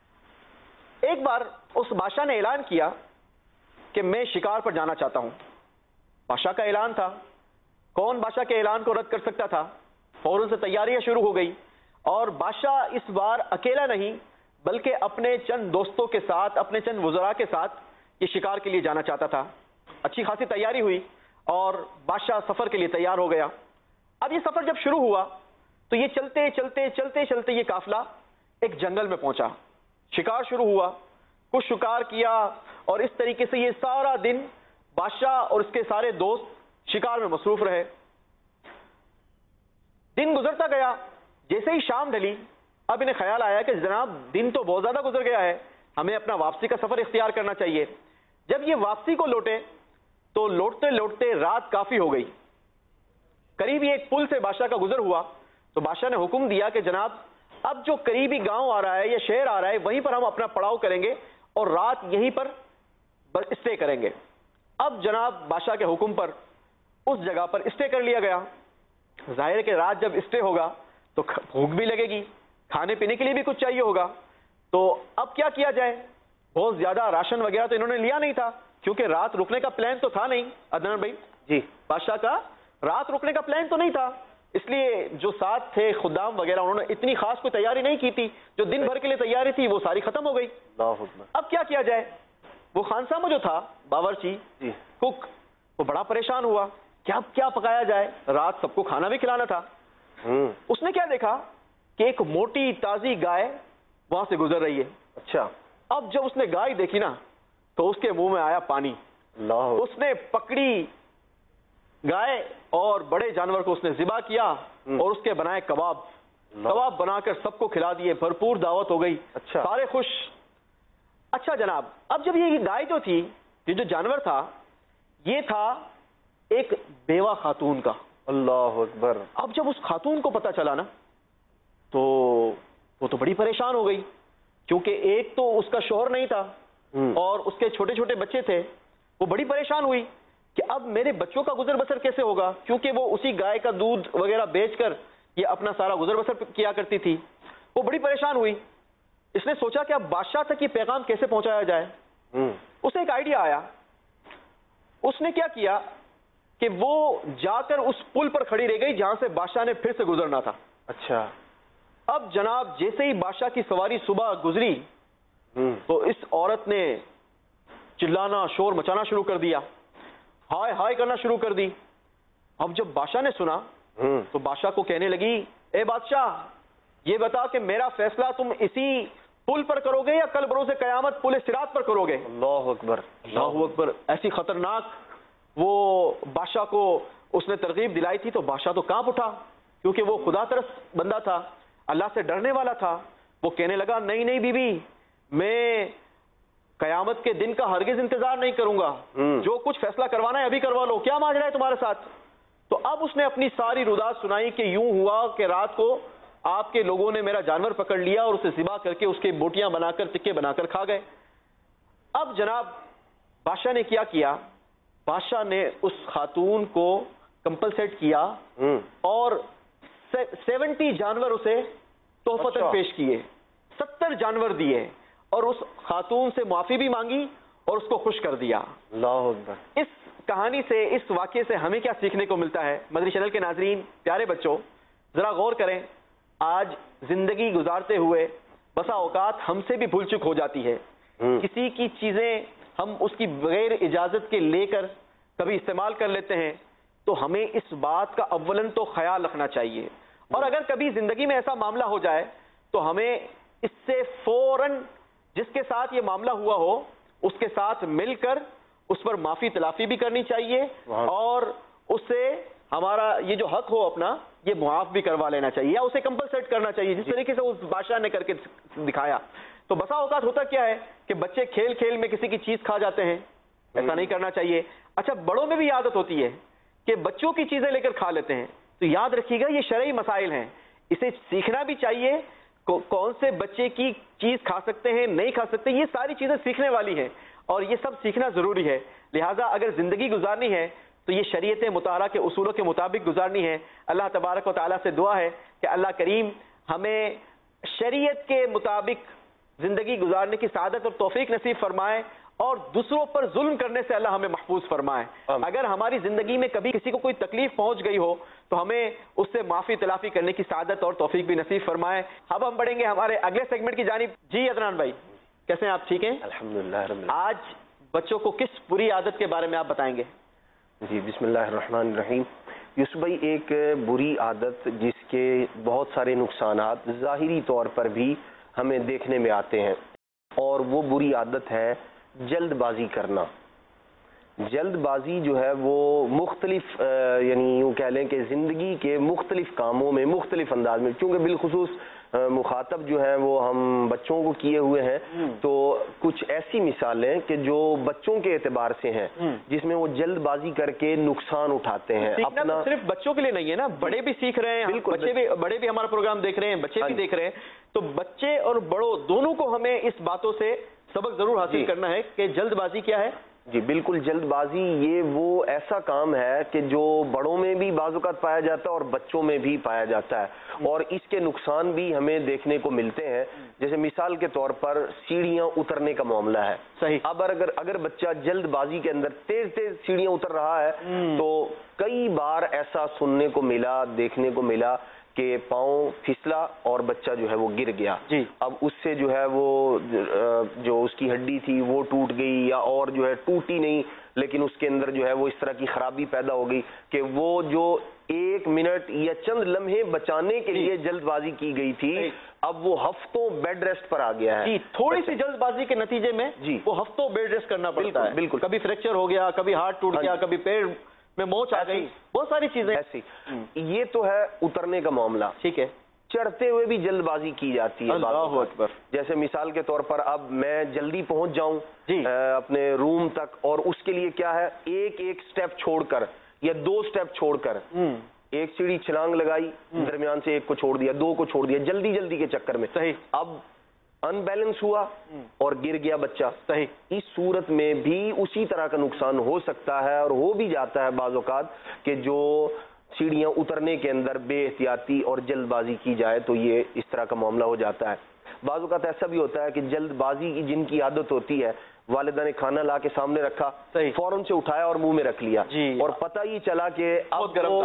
ایک بار اس بادشاہ نے اعلان کیا کہ میں شکار پر جانا چاہتا ہوں. بادشاہ کا اعلان تھا، کون بادشاہ کے اعلان کو رد کر سکتا تھا؟ فوراً سے تیاریاں شروع ہو گئی، اور بادشاہ اس بار اکیلا نہیں بلکہ اپنے چند دوستوں کے ساتھ، اپنے چند وزراء کے ساتھ یہ شکار کے لیے جانا چاہتا تھا. اچھی خاصی تیاری ہوئی اور بادشاہ سفر کے لیے تیار ہو گیا. اب یہ سفر جب شروع ہوا تو یہ چلتے چلتے یہ قافلہ ایک جنگل میں پہنچا. شکار شروع ہوا، کچھ شکار کیا، اور اس طریقے سے یہ سارا دن بادشاہ اور اس کے سارے دوست شکار میں مصروف رہے. دن گزرتا گیا، جیسے ہی شام ڈلی اب انہیں خیال آیا کہ جناب دن تو بہت زیادہ گزر گیا ہے، ہمیں اپنا واپسی کا سفر اختیار کرنا چاہیے. جب یہ واپسی کو لوٹے تو لوٹتے لوٹتے رات کافی ہو گئی. قریب ہی ایک پل سے بادشاہ کا گزر ہوا تو بادشاہ نے حکم دیا کہ جناب اب جو قریبی گاؤں آ رہا ہے یا شہر آ رہا ہے وہیں پر ہم اپنا پڑاؤ کریں گے اور رات یہیں پر اسٹے کریں گے. اب جناب بادشاہ کے حکم پر اس جگہ پر اسٹے کر لیا گیا. ظاہر ہے کہ رات جب اسٹے ہوگا تو بھوک بھی لگے گی، کھانے پینے کے لیے بھی کچھ چاہیے ہوگا. تو اب کیا جائے؟ بہت زیادہ راشن وغیرہ تو انہوں نے لیا نہیں تھا کیونکہ رات رکنے کا پلان تو تھا نہیں. عدنان بھائی جی، بادشاہ کا رات رکنے کا پلان تو نہیں تھا، اس لیے جو ساتھ تھے خدام وغیرہ انہوں نے اتنی خاص کوئی تیاری نہیں کی تھی، جو دن بھر کے لیے تیاری تھی وہ ساری ختم ہو گئی۔ اب کیا کیا جائے؟ وہ خانسامہ جو تھا باورچی کک، وہ بڑا پریشان ہوا کہ اب کیا پکایا جائے، رات سب کو کھانا بھی کھلانا تھا۔ اس نے کیا دیکھا کہ ایک موٹی تازی گائے وہاں سے گزر رہی ہے۔ اچھا، اب جب اس نے گائے دیکھی نا تو اس کے منہ میں آیا پانی۔ اس نے پکڑی گائے اور بڑے جانور کو اس نے ذبح کیا اور اس کے بنائے کباب بنا کر سب کو کھلا دیے، بھرپور دعوت ہو گئی، سارے خوش۔ اچھا جناب، اب جب یہ گائے جو تھی، یہ جو جانور تھا، یہ تھا ایک بیوہ خاتون کا۔ اللہ اکبر۔ اب جب اس خاتون کو پتا چلا نا تو وہ تو بڑی پریشان ہو گئی، کیونکہ ایک تو اس کا شوہر نہیں تھا اور اس کے چھوٹے چھوٹے بچے تھے۔ وہ بڑی پریشان ہوئی کہ اب میرے بچوں کا گزر بسر کیسے ہوگا، کیونکہ وہ اسی گائے کا دودھ وغیرہ بیچ کر یہ اپنا سارا گزر بسر کیا کرتی تھی۔ وہ بڑی پریشان ہوئی، اس نے سوچا کہ اب بادشاہ تک یہ پیغام کیسے پہنچایا جائے۔ اسے ایک آئیڈیا آیا، اس نے کیا کیا کہ وہ جا کر اس پل پر کھڑی رہ گئی جہاں سے بادشاہ نے پھر سے گزرنا تھا۔ اچھا، اب جناب جیسے ہی بادشاہ کی سواری صبح گزری تو اس عورت نے چلانا شور مچانا شروع کر دیا، ہائے ہائے کرنا شروع کر دی۔ اب جب بادشاہ نے سنا تو بادشاہ کو کہنے لگی، اے بادشاہ یہ بتا کہ میرا فیصلہ تم اسی پل پر کرو گے یا کل بروز قیامت پل صراط پر کرو گے؟ اللہ اکبر، اللہ اکبر۔ ایسی خطرناک وہ بادشاہ کو اس نے ترغیب دلائی تھی تو بادشاہ تو کانپ اٹھا، کیونکہ وہ خدا ترس بندہ تھا، اللہ سے ڈرنے والا تھا۔ وہ کہنے لگا، نہیں نہیں بی بی، میں قیامت کے دن کا ہرگز انتظار نہیں کروں گا، جو کچھ فیصلہ کروانا ہے ابھی کروا لو، کیا ماجرا ہے تمہارے ساتھ؟ تو اب اس نے اپنی ساری رودات سنائی کہ یوں ہوا کہ رات کو آپ کے لوگوں نے میرا جانور پکڑ لیا اور اسے ذبح کر کے اس کے بوٹیاں بنا کر ٹکے بنا کر کھا گئے۔ اب جناب بادشاہ نے کیا کیا، بادشاہ نے اس خاتون کو کمپلسیٹ کیا اور 70 جانور اسے تحفتاً پیش کیے، 70 جانور دیے اور اس خاتون سے معافی بھی مانگی اور اس کو خوش کر دیا۔ اللہ اکبر۔ اس کہانی سے، اس واقعے سے ہمیں کیا سیکھنے کو ملتا ہے؟ مدنی چینل کے ناظرین، پیارے بچوں، ذرا غور کریں، آج زندگی گزارتے ہوئے بسا اوقات ہم سے بھی بھول چک ہو جاتی ہے، کسی کی چیزیں ہم اس کی بغیر اجازت کے لے کر کبھی استعمال کر لیتے ہیں، تو ہمیں اس بات کا اولن تو خیال رکھنا چاہیے، اور اگر کبھی زندگی میں ایسا معاملہ ہو جائے تو ہمیں اس سے فوراً جس کے ساتھ یہ معاملہ ہوا ہو اس کے ساتھ مل کر اس پر معافی تلافی بھی کرنی چاہیے اور اس سے ہمارا یہ جو حق ہو اپنا یہ معاف بھی کروا لینا چاہیے یا اسے کمپلسیٹ کرنا چاہیے، جس طریقے سے اس بادشاہ نے کر کے دکھایا۔ تو بسا اوقات ہوتا کیا ہے کہ بچے کھیل کھیل میں کسی کی چیز کھا جاتے ہیں، ایسا نہیں کرنا چاہیے۔ اچھا، بڑوں میں بھی عادت ہوتی ہے کہ بچوں کی چیزیں لے کر کھا لیتے ہیں، تو یاد رکھیے گا یہ شرعی مسائل ہیں، اسے سیکھنا بھی چاہیے، کون سے بچے کی چیز کھا سکتے ہیں نہیں کھا سکتے، یہ ساری چیزیں سیکھنے والی ہیں اور یہ سب سیکھنا ضروری ہے۔ لہٰذا اگر زندگی گزارنی ہے تو یہ شریعت مطہرہ کے اصولوں کے مطابق گزارنی ہے۔ اللہ تبارک و تعالیٰ سے دعا ہے کہ اللہ کریم ہمیں شریعت کے مطابق زندگی گزارنے کی سعادت اور توفیق نصیب فرمائے اور دوسروں پر ظلم کرنے سے اللہ ہمیں محفوظ فرمائے۔ اگر ہماری زندگی میں کبھی کسی کو کوئی تکلیف پہنچ گئی ہو تو ہمیں اس سے معافی تلافی کرنے کی سعادت اور توفیق بھی نصیب فرمائے۔ اب ہم بڑھیں گے ہمارے اگلے سیگمنٹ کی جانب۔ جی عدنان بھائی، کیسے ہیں آپ؟ ٹھیک ہیں الحمدللہ۔ آج بچوں کو کس بری عادت کے بارے میں آپ بتائیں گے؟ جی بسم اللہ الرحمن الرحیم۔ یوسف بھائی، ایک بری عادت جس کے بہت سارے نقصانات ظاہری طور پر بھی ہمیں دیکھنے میں آتے ہیں، اور وہ بری عادت ہے جلد بازی کرنا۔ جلد بازی جو ہے وہ مختلف یعنی یوں کہہ لیں کہ زندگی کے مختلف کاموں میں مختلف انداز میں، کیونکہ بالخصوص مخاطب جو ہیں وہ ہم بچوں کو کیے ہوئے ہیں، تو کچھ ایسی مثالیں کہ جو بچوں کے اعتبار سے ہیں جس میں وہ جلد بازی کر کے نقصان اٹھاتے ہیں۔ اپنا صرف بچوں کے لیے نہیں ہے نا، بڑے بھی سیکھ رہے ہیں، بڑے بھی ہمارا پروگرام دیکھ رہے ہیں، بچے بھی دیکھ رہے ہیں، تو بچے اور بڑوں دونوں کو ہمیں اس باتوں سے سبق ضرور حاصل کرنا ہے کہ جلد بازی کیا ہے، جی بالکل، جلد بازی یہ وہ ایسا کام ہے کہ جو بڑوں میں بھی بعض اوقات پایا جاتا ہے اور بچوں میں بھی پایا جاتا ہے، اور اس کے نقصان بھی ہمیں دیکھنے کو ملتے ہیں. جیسے مثال کے طور پر سیڑھیاں اترنے کا معاملہ ہے. صحیح. اب اگر بچہ جلد بازی کے اندر تیز سیڑھیاں اتر رہا ہے تو کئی بار ایسا سننے کو ملا، دیکھنے کو ملا کہ پاؤں پھسلا اور بچہ جو ہے وہ گر گیا. جی. اب اس سے جو ہے وہ جو اس کی ہڈی تھی وہ ٹوٹ گئی، یا اور جو ہے ٹوٹی نہیں لیکن اس کے اندر جو ہے وہ اس طرح کی خرابی پیدا ہو گئی کہ وہ جو 1 منٹ یا چند لمحے بچانے کے لیے جلد بازی کی گئی تھی اب وہ ہفتوں بیڈ ریسٹ پر آ گیا ہے. جی، تھوڑی سی جلد بازی کے نتیجے میں جی وہ ہفتوں بیڈ ریسٹ کرنا پڑتا ہے. بالکل. کبھی فریکچر ہو گیا، کبھی ہاتھ ٹوٹ گیا، کبھی پیر میں موچ آ گئی، بہت ساری چیزیں ایسی. یہ تو ہے اترنے کا معاملہ. ٹھیک ہے. چڑھتے ہوئے بھی جلد بازی کی جاتی ہے. اللہ اکبر. جیسے مثال کے طور پر اب میں جلدی پہنچ جاؤں اپنے روم تک، اور اس کے لیے کیا ہے ایک سٹیپ چھوڑ کر یا 2 سٹیپ چھوڑ کر ایک سیڑھی چھلانگ لگائی، درمیان سے ایک کو چھوڑ دیا، 2 کو چھوڑ دیا، جلدی کے چکر میں. صحیح. اب ان بیلنس ہوا اور گر گیا بچہ. صحیح. اس صورت میں بھی اسی طرح کا نقصان ہو سکتا ہے اور ہو بھی جاتا ہے بعض اوقات کہ جو سیڑھیاں اترنے کے اندر بے احتیاطی اور جلد بازی کی جائے تو یہ اس طرح کا معاملہ ہو جاتا ہے. بعض اوقات ایسا بھی ہوتا ہے کہ جلد بازی کی جن کی عادت ہوتی ہے، والدہ نے کھانا لا کے سامنے رکھا، فوراً سے اٹھایا اور منہ میں رکھ لیا، اور پتہ ہی چلا کہ اب وہ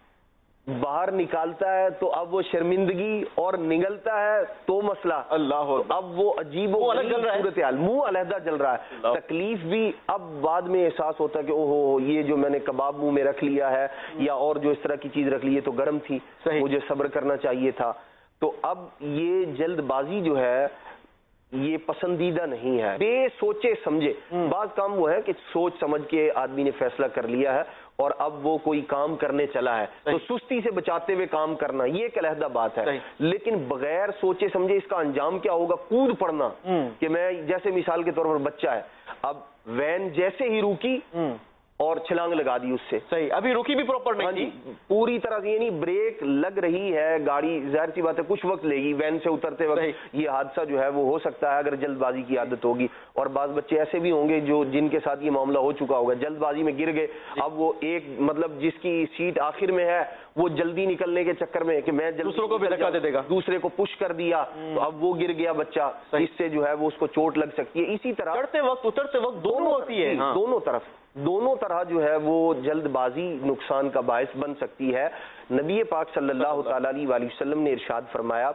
باہر نکالتا ہے تو اب وہ شرمندگی اور نگلتا ہے تو مسئلہ. اللہ. اب وہ عجیب و غریب صورتحال، منہ علیحدہ جل رہا ہے. تکلیف بھی اب بعد میں احساس ہوتا ہے کہ اوہو یہ جو میں نے کباب منہ میں رکھ لیا ہے یا اور جو اس طرح کی چیز رکھ لی ہے تو گرم تھی، مجھے صبر کرنا چاہیے تھا. تو اب یہ جلد بازی جو ہے یہ پسندیدہ نہیں ہے. بے سوچے سمجھے بعض کام وہ ہے کہ سوچ سمجھ کے آدمی نے فیصلہ کر لیا ہے اور اب وہ کوئی کام کرنے چلا ہے تو سستی سے بچاتے ہوئے کام کرنا یہ ایک علیحدہ بات ہے. لیکن بغیر سوچے سمجھے اس کا انجام کیا ہوگا، کود پڑنا. کہ میں جیسے مثال کے طور پر بچہ ہے، اب وین جیسے ہی روکی اور چھلانگ لگا دی اس سے. صحیح. ابھی روکی بھی پراپر نہیں تھی پوری طرح سے، یعنی بریک لگ رہی ہے، گاڑی ظاہر سی بات ہے کچھ وقت لے گی، وین سے اترتے وقت یہ حادثہ جو ہے وہ ہو سکتا ہے اگر جلد بازی کی عادت ہوگی. اور بعض بچے ایسے بھی ہوں گے جن کے ساتھ یہ معاملہ ہو چکا ہوگا، جلد بازی میں گر گئے. اب وہ ایک مطلب جس کی سیٹ آخر میں ہے وہ جلدی نکلنے کے چکر میں کہ میں دوسروں کو بھی دھکا دے گا، دوسرے کو پش کر دیا تو اب وہ گر گیا بچہ، اس سے جو ہے وہ اس کو چوٹ لگ سکتی ہے. اسی طرح چڑھتے وقت اترتے وقت دونوں ہوتی ہے، دونوں طرح جو ہے وہ جلد بازی نقصان کا باعث بن سکتی ہے. نبی پاک صلی اللہ تعالی علیہ وآلہ وسلم نے ارشاد فرمایا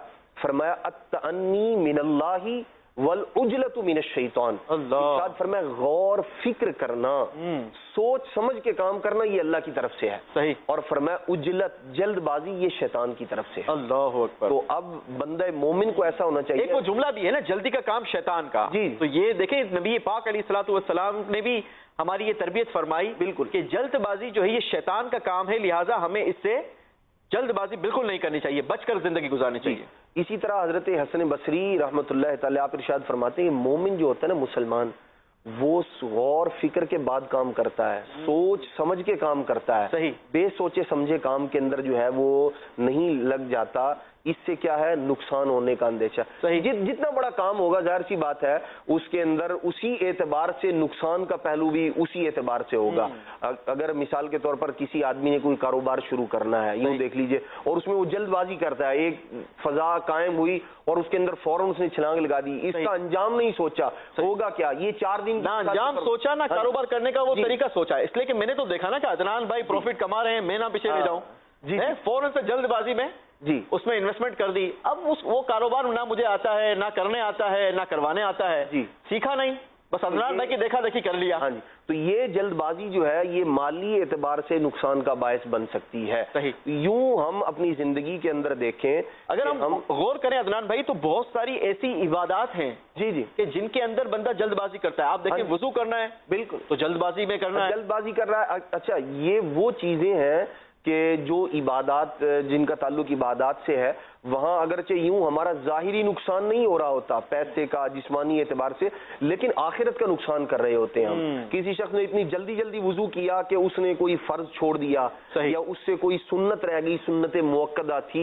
التأنی من اللہ والعجلۃ من الشیطان. ارشاد فرمایا غور فکر کرنا، سوچ سمجھ کے کام کرنا یہ اللہ کی طرف سے ہے. صحیح. اور فرمایا عجلت جلد بازی یہ شیطان کی طرف سے ہے. اللہ اکبر. تو اب بندہ مومن کو ایسا ہونا چاہیے. ایک وہ جملہ بھی ہے نا، جلدی کا کام شیطان کا. جی. تو یہ دیکھیں نبی پاک علیہ الصلوۃ والسلام نے بھی ہماری یہ تربیت فرمائی بالکل کہ جلد بازی جو ہے یہ شیطان کا کام ہے، لہٰذا ہمیں اس سے جلد بازی بالکل نہیں کرنی چاہیے، بچ کر زندگی گزارنی چاہیے. اسی طرح حضرت حسن بصری رحمۃ اللہ تعالی آپ ارشاد فرماتے ہیں مومن جو ہوتا ہے نا مسلمان، وہ غور فکر کے بعد کام کرتا ہے، سوچ سمجھ کے کام کرتا ہے. صحیح. بے سوچے سمجھے کام کے اندر جو ہے وہ نہیں لگ جاتا. اس سے کیا ہے نقصان ہونے کا اندیشہ. جتنا بڑا کام ہوگا ظاہر سی بات ہے اس کے اندر اسی اعتبار سے نقصان کا پہلو بھی اسی اعتبار سے ہوگا. اگر مثال کے طور پر کسی آدمی نے کوئی کاروبار شروع کرنا ہے، یوں دیکھ لیجئے، اور اس میں وہ جلد بازی کرتا ہے، ایک فضا قائم ہوئی اور اس کے اندر فوراً اس نے چھلانگ لگا دی، اس کا انجام نہیں سوچا ہوگا کیا، یہ 4 دن نہ انجام سوچا نہ کاروبار کرنے کا وہ طریقہ سوچا. اس لیے کہ میں نے تو دیکھا نا کہ عدنان بھائی پروفٹ کما رہے ہیں، میں نہ پیچھے رہ جاؤں، فوراً سے جلد بازی میں اس میں انویسٹمنٹ کر دی. اب وہ کاروبار نہ مجھے آتا ہے، نہ کرنے آتا ہے، نہ کروانے آتا ہے، سیکھا نہیں، بس عدنان بھائی کی دیکھا دیکھی کر لیا. ہاں جی. تو یہ جلد بازی جو ہے یہ مالی اعتبار سے نقصان کا باعث بن سکتی ہے. یوں ہم اپنی زندگی کے اندر دیکھیں، اگر ہم غور کریں عدنان بھائی تو بہت ساری ایسی عبادات ہیں کہ جن کے اندر بندہ جلد بازی کرتا ہے. آپ دیکھیں وضو کرنا ہے بالکل تو جلد بازی میں کرنا ہے، جلد بازی کر رہا ہے. اچھا یہ وہ چیزیں ہیں کہ جو عبادات جن کا تعلق عبادات سے ہے وہاں اگرچہ یوں ہمارا ظاہری نقصان نہیں ہو رہا ہوتا پیسے کا جسمانی اعتبار سے، لیکن آخرت کا نقصان کر رہے ہوتے ہیں ہم. کسی شخص نے اتنی جلدی وضو کیا کہ اس نے کوئی فرض چھوڑ دیا یا اس سے کوئی سنت رہ گئی، سنت موقدہ تھی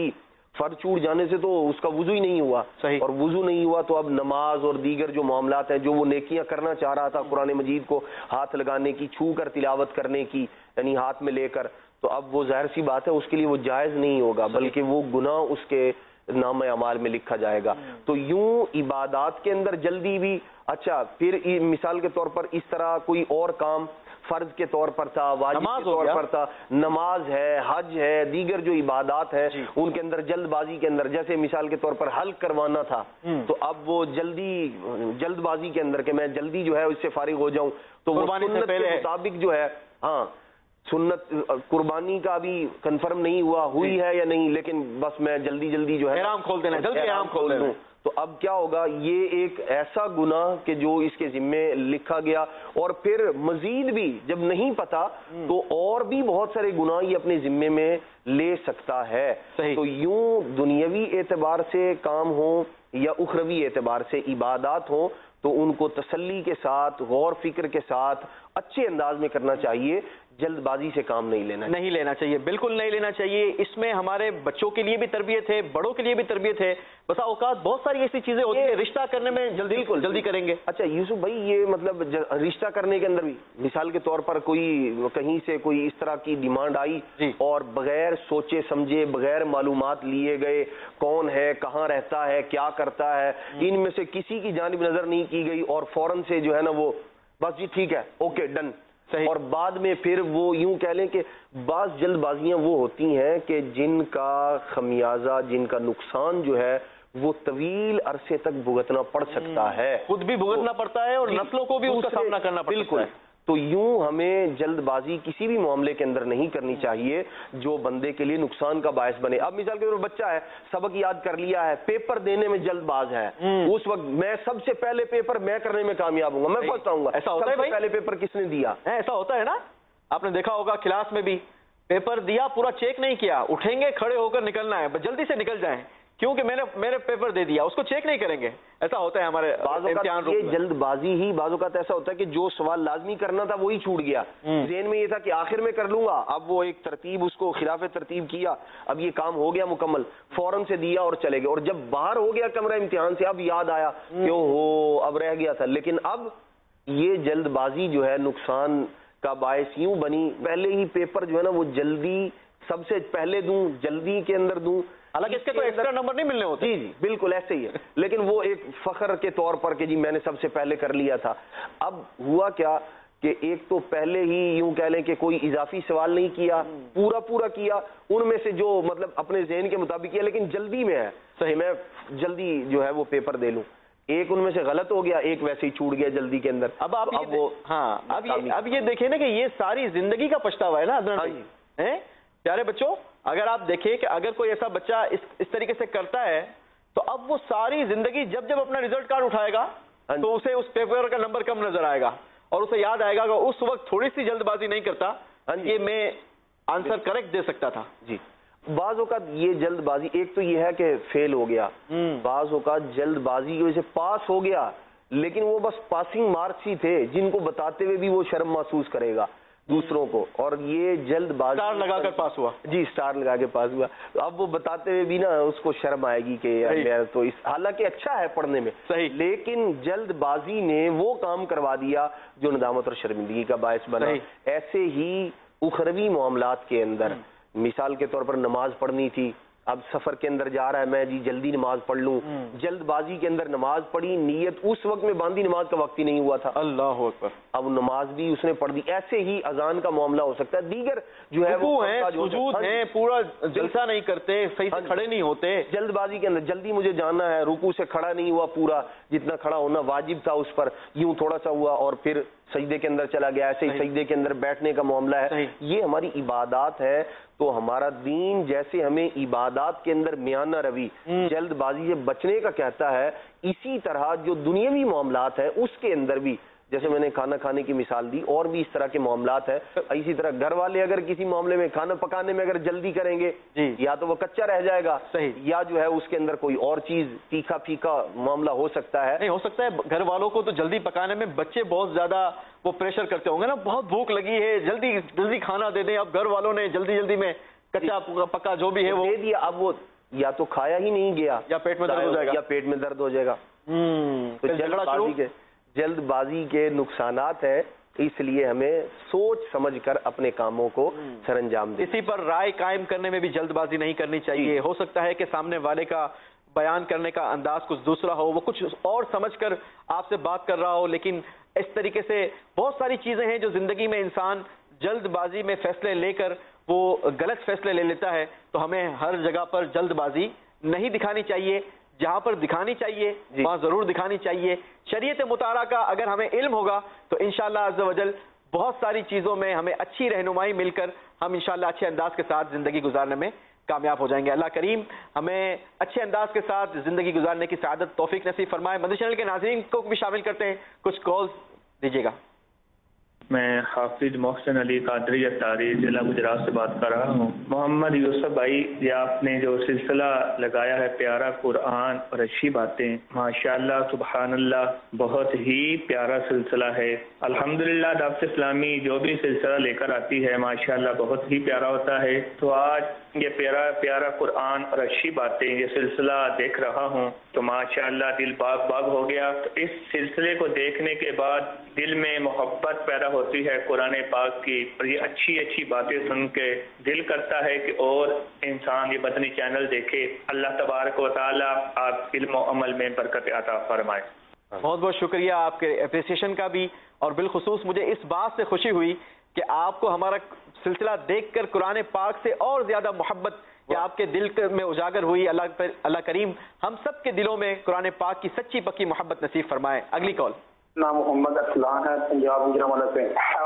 فرض چھوٹ جانے سے تو اس کا وضو ہی نہیں ہوا، صحیح، اور وضو نہیں ہوا تو اب نماز اور دیگر جو معاملات ہیں جو وہ نیکیاں کرنا چاہ رہا تھا، قرآن مجید کو ہاتھ لگانے کی، چھو کر تلاوت کرنے کی، یعنی ہاتھ میں لے کر، تو اب وہ ظاہر سی بات ہے اس کے لیے وہ جائز نہیں ہوگا، بلکہ وہ گناہ اس کے نام اعمال میں لکھا جائے گا۔ تو یوں عبادات کے اندر جلدی بھی، اچھا پھر مثال کے طور پر اس طرح کوئی اور کام فرض کے طور پر تھا، واجب کے طور پر تھا، نماز ہے، حج ہے، دیگر جو عبادات ہے ان کے اندر جلد بازی کے اندر، جیسے مثال کے طور پر حلق کروانا تھا، تو اب وہ جلد بازی کے اندر کہ میں جلدی جو ہے اس سے فارغ ہو جاؤں، تو وہ سنت کے مطابق جو ہے، ہاں سنت قربانی کا بھی کنفرم نہیں ہوا، ہوئی ہے یا نہیں، لیکن بس میں جلدی جو ہے احرام کھول دینا، جلدی احرام کھول دینا، تو اب کیا ہوگا، یہ ایک ایسا گناہ کہ جو اس کے ذمے لکھا گیا، اور پھر مزید بھی جب نہیں پتا تو اور بھی بہت سارے گناہ یہ اپنے ذمے میں لے سکتا ہے۔ تو یوں دنیاوی اعتبار سے کام ہوں یا اخروی اعتبار سے عبادات ہوں تو ان کو تسلی کے ساتھ، غور فکر کے ساتھ، اچھے انداز میں کرنا چاہیے، جلد بازی سے کام نہیں لینا چاہیے، بالکل نہیں لینا چاہیے۔ اس میں ہمارے بچوں کے لیے بھی تربیت ہے، بڑوں کے لیے بھی تربیت ہے۔ بسا اوقات بہت ساری ایسی چیزیں ہوتی ہیں، رشتہ کرنے میں جلدی کریں گے۔ اچھا یوسف بھائی، یہ مطلب رشتہ کرنے کے اندر بھی مثال کے طور پر کوئی کہیں سے کوئی اس طرح کی ڈیمانڈ آئی اور بغیر سوچے سمجھے، بغیر معلومات لیے گئے، کون ہے، کہاں رہتا ہے، کیا کرتا ہے، ان میں سے کسی کی جانب نظر نہیں کی گئی اور فوراً سے جو ہے نا وہ بس جی ٹھیک ہے، اوکے ڈن، اور بعد میں پھر وہ یوں کہہ لیں کہ بعض جلد بازیاں وہ ہوتی ہیں کہ جن کا خمیازہ، جن کا نقصان جو ہے وہ طویل عرصے تک بھگتنا پڑ سکتا ہے، خود بھی بھگتنا پڑتا ہے اور نسلوں کو بھی اس کا سامنا کرنا پڑتا ہے۔ بالکل، تو یوں ہمیں جلد بازی کسی بھی معاملے کے اندر نہیں کرنی چاہیے جو بندے کے لیے نقصان کا باعث بنے۔ اب مثال کے طور پر بچہ ہے، سبق یاد کر لیا ہے، پیپر دینے میں جلد باز ہے، اس وقت میں سب سے پہلے پیپر میں کرنے میں کامیاب ہوں گا، میں فرسٹ آؤں گا، ایسا ہوتا ہے بھائی؟ پہلے پیپر کس نے دیا؟ ایسا ہوتا ہے نا، آپ نے دیکھا ہوگا کلاس میں بھی پیپر دیا، پورا چیک نہیں کیا، اٹھیں گے کھڑے ہو کر نکلنا ہے، جلدی سے نکل جائیں کیونکہ میرے پیپر دے دیا، اس کو چیک نہیں کریں گے۔ ایسا ہوتا ہے ہمارے امتحان روم میں۔ یہ جلد بازی ہی بعض اوقات ایسا ہوتا ہے کہ جو سوال لازمی کرنا تھا وہی چھوٹ گیا، ذہن میں یہ تھا کہ آخر میں کر لوں گا، اب وہ ایک ترتیب اس کو خلاف ترتیب کیا، اب یہ کام ہو گیا مکمل، فوراً سے دیا اور چلے گئے، اور جب باہر ہو گیا کمرہ امتحان سے اب یاد آیا کہ اوہو اب رہ گیا تھا۔ لیکن اب یہ جلد بازی جو ہے نقصان کا باعث یوں بنی، پہلے ہی پیپر جو ہے نا وہ جلدی سب سے پہلے دوں، جلدی کے اندر دوں، حالانکہ اس کے تو ایکسٹرا نمبر نہیں ملنے ہوتے۔ جی بالکل ایسے ہی ہے، لیکن وہ ایک فخر کے طور پر کہ جی میں نے سب سے پہلے کر لیا تھا۔ اب ہوا کیا کہ ایک تو پہلے ہی یوں کہہ لیں کہ کوئی اضافی سوال نہیں کیا، پورا کیا، ان میں سے جو مطلب اپنے ذہن کے مطابق کیا، لیکن جلدی میں ہے، صحیح میں جلدی جو ہے وہ پیپر دے لوں، ایک ان میں سے غلط ہو گیا، ایک ویسے ہی چھوٹ گیا جلدی کے اندر۔ اب یہ دیکھیں نا کہ یہ ساری زندگی کا پچھتاوا ہے نا پیارے بچوں۔ اگر آپ دیکھیں کہ اگر کوئی ایسا بچہ اس طریقے سے کرتا ہے تو اب وہ ساری زندگی جب اپنا ریزلٹ کارڈ اٹھائے گا تو اسے اس پیپر کا نمبر کم نظر آئے گا، اور اسے یاد آئے گا کہ اس وقت تھوڑی سی جلد بازی نہیں کرتا یہ میں آنسر کریکٹ دے سکتا تھا۔ جی بعض اوقات یہ جلد بازی ایک تو یہ ہے کہ فیل ہو گیا، بعض اوقات جلد بازی کی وجہ سے پاس ہو گیا، لیکن وہ بس پاسنگ مارکس ہی تھے جن کو بتاتے ہوئے بھی وہ شرم محسوس کرے گا دوسروں کو، اور یہ جلد بازی سٹار لگا کر پاس ہوا، جی سٹار لگا کے پاس ہوا، تو اب وہ بتاتے ہوئے بھی نا اس کو شرم آئے گی کہ تو حالانکہ اچھا ہے پڑھنے میں، لیکن جلد بازی نے وہ کام کروا دیا جو ندامت اور شرمندگی کا باعث بنا۔ ایسے ہی اخروی معاملات کے اندر مثال کے طور پر نماز پڑھنی تھی، اب سفر کے اندر جا رہا ہے، میں جی جلدی نماز پڑھ لوں، جلد بازی کے اندر نماز پڑھی، نیت اس وقت میں باندھی، نماز کا وقت ہی نہیں ہوا تھا، اللہ اکبر، اب نماز بھی اس نے پڑھ دی۔ ایسے ہی اذان کا معاملہ ہو سکتا ہے، دیگر جو ہے وہ سجود ہیں، پورا جلسہ نہیں کرتے، صحیح سے کھڑے نہیں ہوتے، جلد بازی کے اندر جلدی مجھے جانا ہے، رکوع سے کھڑا نہیں ہوا پورا جتنا کھڑا ہونا واجب تھا اس پر، یوں تھوڑا سا ہوا اور پھر سجدے کے اندر چلا گیا، ایسے ہی سجدے کے اندر بیٹھنے کا معاملہ ہے۔ یہ ہماری عبادات ہے، تو ہمارا دین جیسے ہمیں عبادات کے اندر میانہ روی، جلد بازی سے بچنے کا کہتا ہے، اسی طرح جو دنیاوی معاملات ہیں اس کے اندر بھی، جیسے میں نے کھانا کھانے کی مثال دی، اور بھی اس طرح کے معاملات ہیں، اسی طرح گھر والے اگر کسی معاملے میں کھانا پکانے میں اگر جلدی کریں گے یا تو وہ کچا رہ جائے گا، یا جو ہے اس کے اندر کوئی اور چیز تیکھا پھیکا معاملہ ہو سکتا ہے۔ نہیں ہو سکتا ہے گھر والوں کو تو جلدی پکانے میں بچے بہت زیادہ وہ پریشر کرتے ہوں گے نا، بہت بھوک لگی ہے، جلدی کھانا دے دیں، اب گھر والوں نے جلدی میں کچا پکا جو بھی ہے وہ دے دیا، اب وہ یا تو کھایا ہی نہیں گیا یا پیٹ میں درد ہو جائے گا، یا پیٹ میں درد ہو جائے گا. تو جلد بازی کے نقصانات ہیں، اس لیے ہمیں سوچ سمجھ کر اپنے کاموں کو سر انجام دیں. کسی پر رائے قائم کرنے میں بھی جلد بازی نہیں کرنی چاہیے. ہو سکتا ہے کہ سامنے والے کا بیان کرنے کا انداز کچھ دوسرا ہو، وہ کچھ اور سمجھ کر آپ سے بات کر رہا ہو، لیکن اس طریقے سے بہت ساری چیزیں ہیں جو زندگی میں انسان جلد بازی میں فیصلے لے کر وہ غلط فیصلے لے لیتا ہے. تو ہمیں ہر جگہ پر جلد بازی نہیں دکھانی چاہیے، جہاں پر دکھانی چاہیے وہاں ضرور دکھانی چاہیے. شریعت مطالعہ کا اگر ہمیں علم ہوگا تو انشاءاللہ عز و جل بہت ساری چیزوں میں ہمیں اچھی رہنمائی مل کر ہم انشاءاللہ اچھے انداز کے ساتھ زندگی گزارنے میں کامیاب ہو جائیں گے. اللہ کریم ہمیں اچھے انداز کے ساتھ زندگی گزارنے کی سعادت توفیق نصیب فرمائے. مدنی چینل کے ناظرین کو بھی شامل کرتے ہیں، کچھ کالز دیجیے گا. میں حافظ محسن علی قادری اتاری ضلع گجرات سے بات کر رہا ہوں. محمد یوسف بھائی، یہ آپ نے جو سلسلہ لگایا ہے پیارا قرآن اور اچھی باتیں، ماشاءاللہ سبحان اللہ، بہت ہی پیارا سلسلہ ہے. الحمدللہ دعوت اسلامی جو بھی سلسلہ لے کر آتی ہے ماشاءاللہ بہت ہی پیارا ہوتا ہے. تو آج یہ پیارا قرآن اور اچھی باتیں یہ سلسلہ دیکھ رہا ہوں تو ماشاءاللہ دل باغ باغ ہو گیا. تو اس سلسلے کو دیکھنے کے بعد دل میں محبت پیدا ہوتی ہے قرآن پاک کی، اور یہ اچھی باتیں سن کے دل کرتا ہے کہ اور انسان یہ مدنی چینل دیکھے. اللہ تبارک و تعالی آپ علم و عمل میں برکت عطا فرمائے. بہت بہت شکریہ آپ کے اپریسیشن کا بھی، اور بالخصوص مجھے اس بات سے خوشی ہوئی کہ آپ کو ہمارا سلسلہ دیکھ کر قرآن پاک سے اور زیادہ محبت کہ آپ کے دل میں اجاگر ہوئی. اللہ کریم ہم سب کے دلوں میں قرآن پاک کی سچی پکی محبت نصیب فرمائے. اگلی کال. نام محمد اسلام ہے، پنجاب گجرانوالہ سے.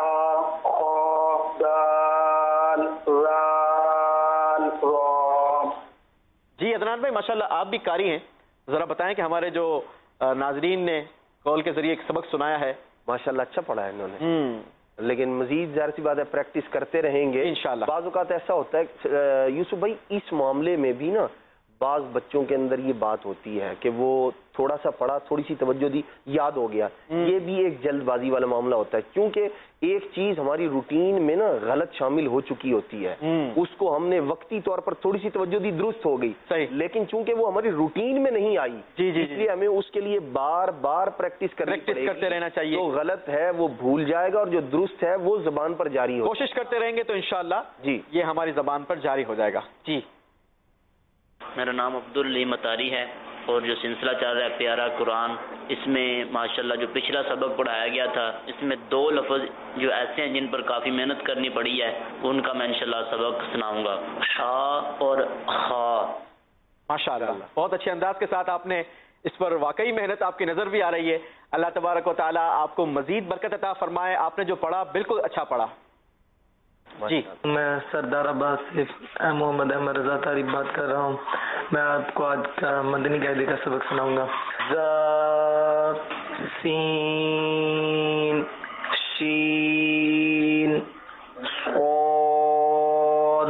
جی عدنان بھائی، ماشاءاللہ آپ بھی قاری ہیں، ذرا بتائیں کہ ہمارے جو ناظرین نے کال کے ذریعے ایک سبق سنایا ہے. ماشاءاللہ اچھا پڑھا ہے انہوں نے، لیکن مزید ظاہر سی بات ہے پریکٹس کرتے رہیں گے انشاءاللہ. بعض اوقات ایسا ہوتا ہے یوسف بھائی، اس معاملے میں بھی نا بعض بچوں کے اندر یہ بات ہوتی ہے کہ وہ تھوڑا سا پڑھا، تھوڑی سی توجہ دی، یاد ہو گیا. یہ بھی ایک جلد بازی والا معاملہ ہوتا ہے، کیونکہ ایک چیز ہماری روٹین میں نا غلط شامل ہو چکی ہوتی ہے، اس کو ہم نے وقتی طور پر تھوڑی سی توجہ دی، درست ہو گئی، لیکن چونکہ وہ ہماری روٹین میں نہیں آئی اس لیے ہمیں اس کے لیے بار بار پریکٹس کرتے رہنا چاہیے. جو غلط ہے وہ بھول جائے گا اور جو درست ہے وہ زبان پر جاری ہو. کوشش کرتے رہیں گے تو انشاءاللہ جی یہ ہماری زبان پر جاری ہو جائے گا. جی میرا نام عبدالعلیم اتاری ہے، اور جو سلسلہ چل رہا ہے پیارا قرآن، اس میں ماشاءاللہ جو پچھلا سبق پڑھایا گیا تھا اس میں 2 لفظ جو ایسے ہیں جن پر کافی محنت کرنی پڑی ہے، ان کا میں انشاءاللہ سبق سناؤں گا. شا اور خا. ماشاءاللہ بہت اچھے انداز کے ساتھ آپ نے اس پر واقعی محنت آپ کی نظر بھی آ رہی ہے. اللہ تبارک و تعالیٰ آپ کو مزید برکت عطا فرمائے. آپ نے جو پڑھا بالکل اچھا پڑھا. جی میں سردار عباس سے محمد احمد رضا طارق بات کر رہا ہوں. میں آپ کو آج کا مدنی قاعدے کا سبق سناؤں گا. ذا سین شین صاد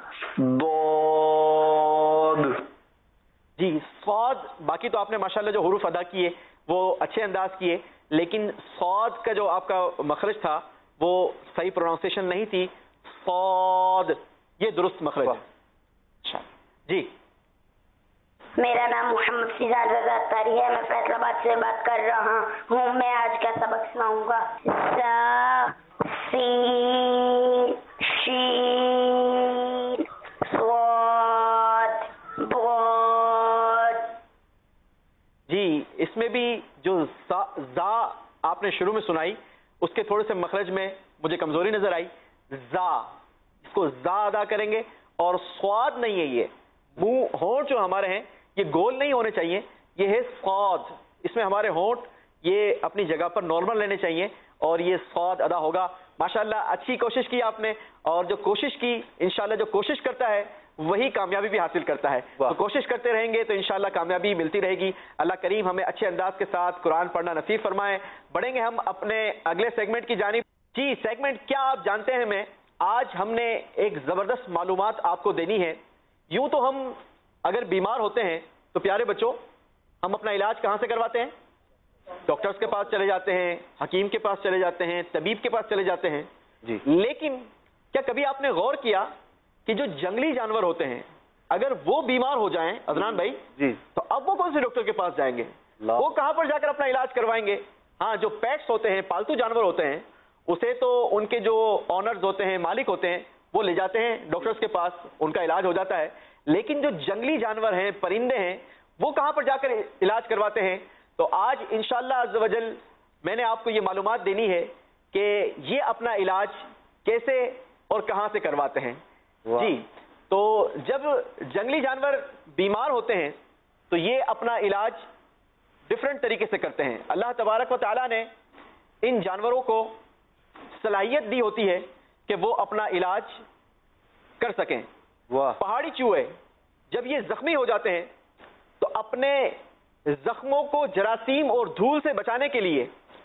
ضاد. جی صاد، باقی تو آپ نے ماشاءاللہ جو حروف ادا کیے وہ اچھے انداز کیے، لیکن صاد کا جو آپ کا مخرج تھا وہ صحیح پروننسیشن نہیں تھی. صاد یہ درست مخرج ہے. اچھا جی. میرا نام محمد فیضان رضا اتاری ہے، میں فیصل آباد سے بات کر رہا ہوں. میں آج کا سبق سناؤں گا. ذا سین شین صاد ضاد. جی اس میں بھی جو زا آپ نے شروع میں سنائی اس کے تھوڑے سے مخرج میں مجھے کمزوری نظر آئی. زا، اس کو زا ادا کریں گے، اور صاد نہیں ہے. یہ منہ ہونٹ جو ہمارے ہیں یہ گول نہیں ہونے چاہیے، یہ ہے صاد. اس میں ہمارے ہونٹ یہ اپنی جگہ پر نارمل لینے چاہیے اور یہ صاد ادا ہوگا. ماشاءاللہ اچھی کوشش کی آپ نے، اور جو کوشش کی انشاءاللہ جو کوشش کرتا ہے وہی کامیابی بھی حاصل کرتا ہے. تو کوشش کرتے رہیں گے تو انشاءاللہ کامیابی ملتی رہے گی. اللہ کریم ہمیں اچھے انداز کے ساتھ قرآن پڑھنا نصیب فرمائے. بڑھیں گے ہم اپنے اگلے سیگمنٹ کی جانب. جی سیگمنٹ کیا آپ جانتے ہیں؟ میں آج ہم نے ایک زبردست معلومات آپ کو دینی ہے. یوں تو ہم اگر بیمار ہوتے ہیں تو پیارے بچوں ہم اپنا علاج کہاں سے کرواتے ہیں؟ ڈاکٹرز کے پاس چلے جاتے ہیں، حکیم کے پاس چلے جاتے ہیں، طبیب کے پاس چلے جاتے ہیں. لیکن کیا کبھی آپ نے غور کیا کہ جو جنگلی جانور ہوتے ہیں اگر وہ بیمار ہو جائیں عدنان بھائی جی تو اب وہ کون سے ڈاکٹر کے پاس جائیں گے؟ وہ کہاں پر جا کر اپنا علاج کروائیں گے؟ ہاں جو پیٹس ہوتے ہیں، پالتو جانور ہوتے ہیں، اسے تو ان کے جو آنرز ہوتے ہیں، مالک ہوتے ہیں، وہ لے جاتے ہیں ڈاکٹرز کے پاس، ان کا علاج ہو جاتا ہے. لیکن جو جنگلی جانور ہیں، پرندے ہیں، وہ کہاں پر جا کر علاج کرواتے ہیں؟ تو آج انشاءاللہ عز و جل میں نے آپ کو یہ معلومات دینی ہے کہ یہ اپنا علاج کیسے اور کہاں سے کرواتے ہیں. جی تو جب جنگلی جانور بیمار ہوتے ہیں تو یہ اپنا علاج ڈفرنٹ طریقے سے کرتے ہیں. اللہ تبارک و تعالیٰ نے ان جانوروں کو صلاحیت دی ہوتی ہے کہ وہ اپنا علاج کر سکیں. پہاڑی چوہے جب یہ زخمی ہو جاتے ہیں تو اپنے زخموں کو جراثیم اور دھول سے بچانے کے لیے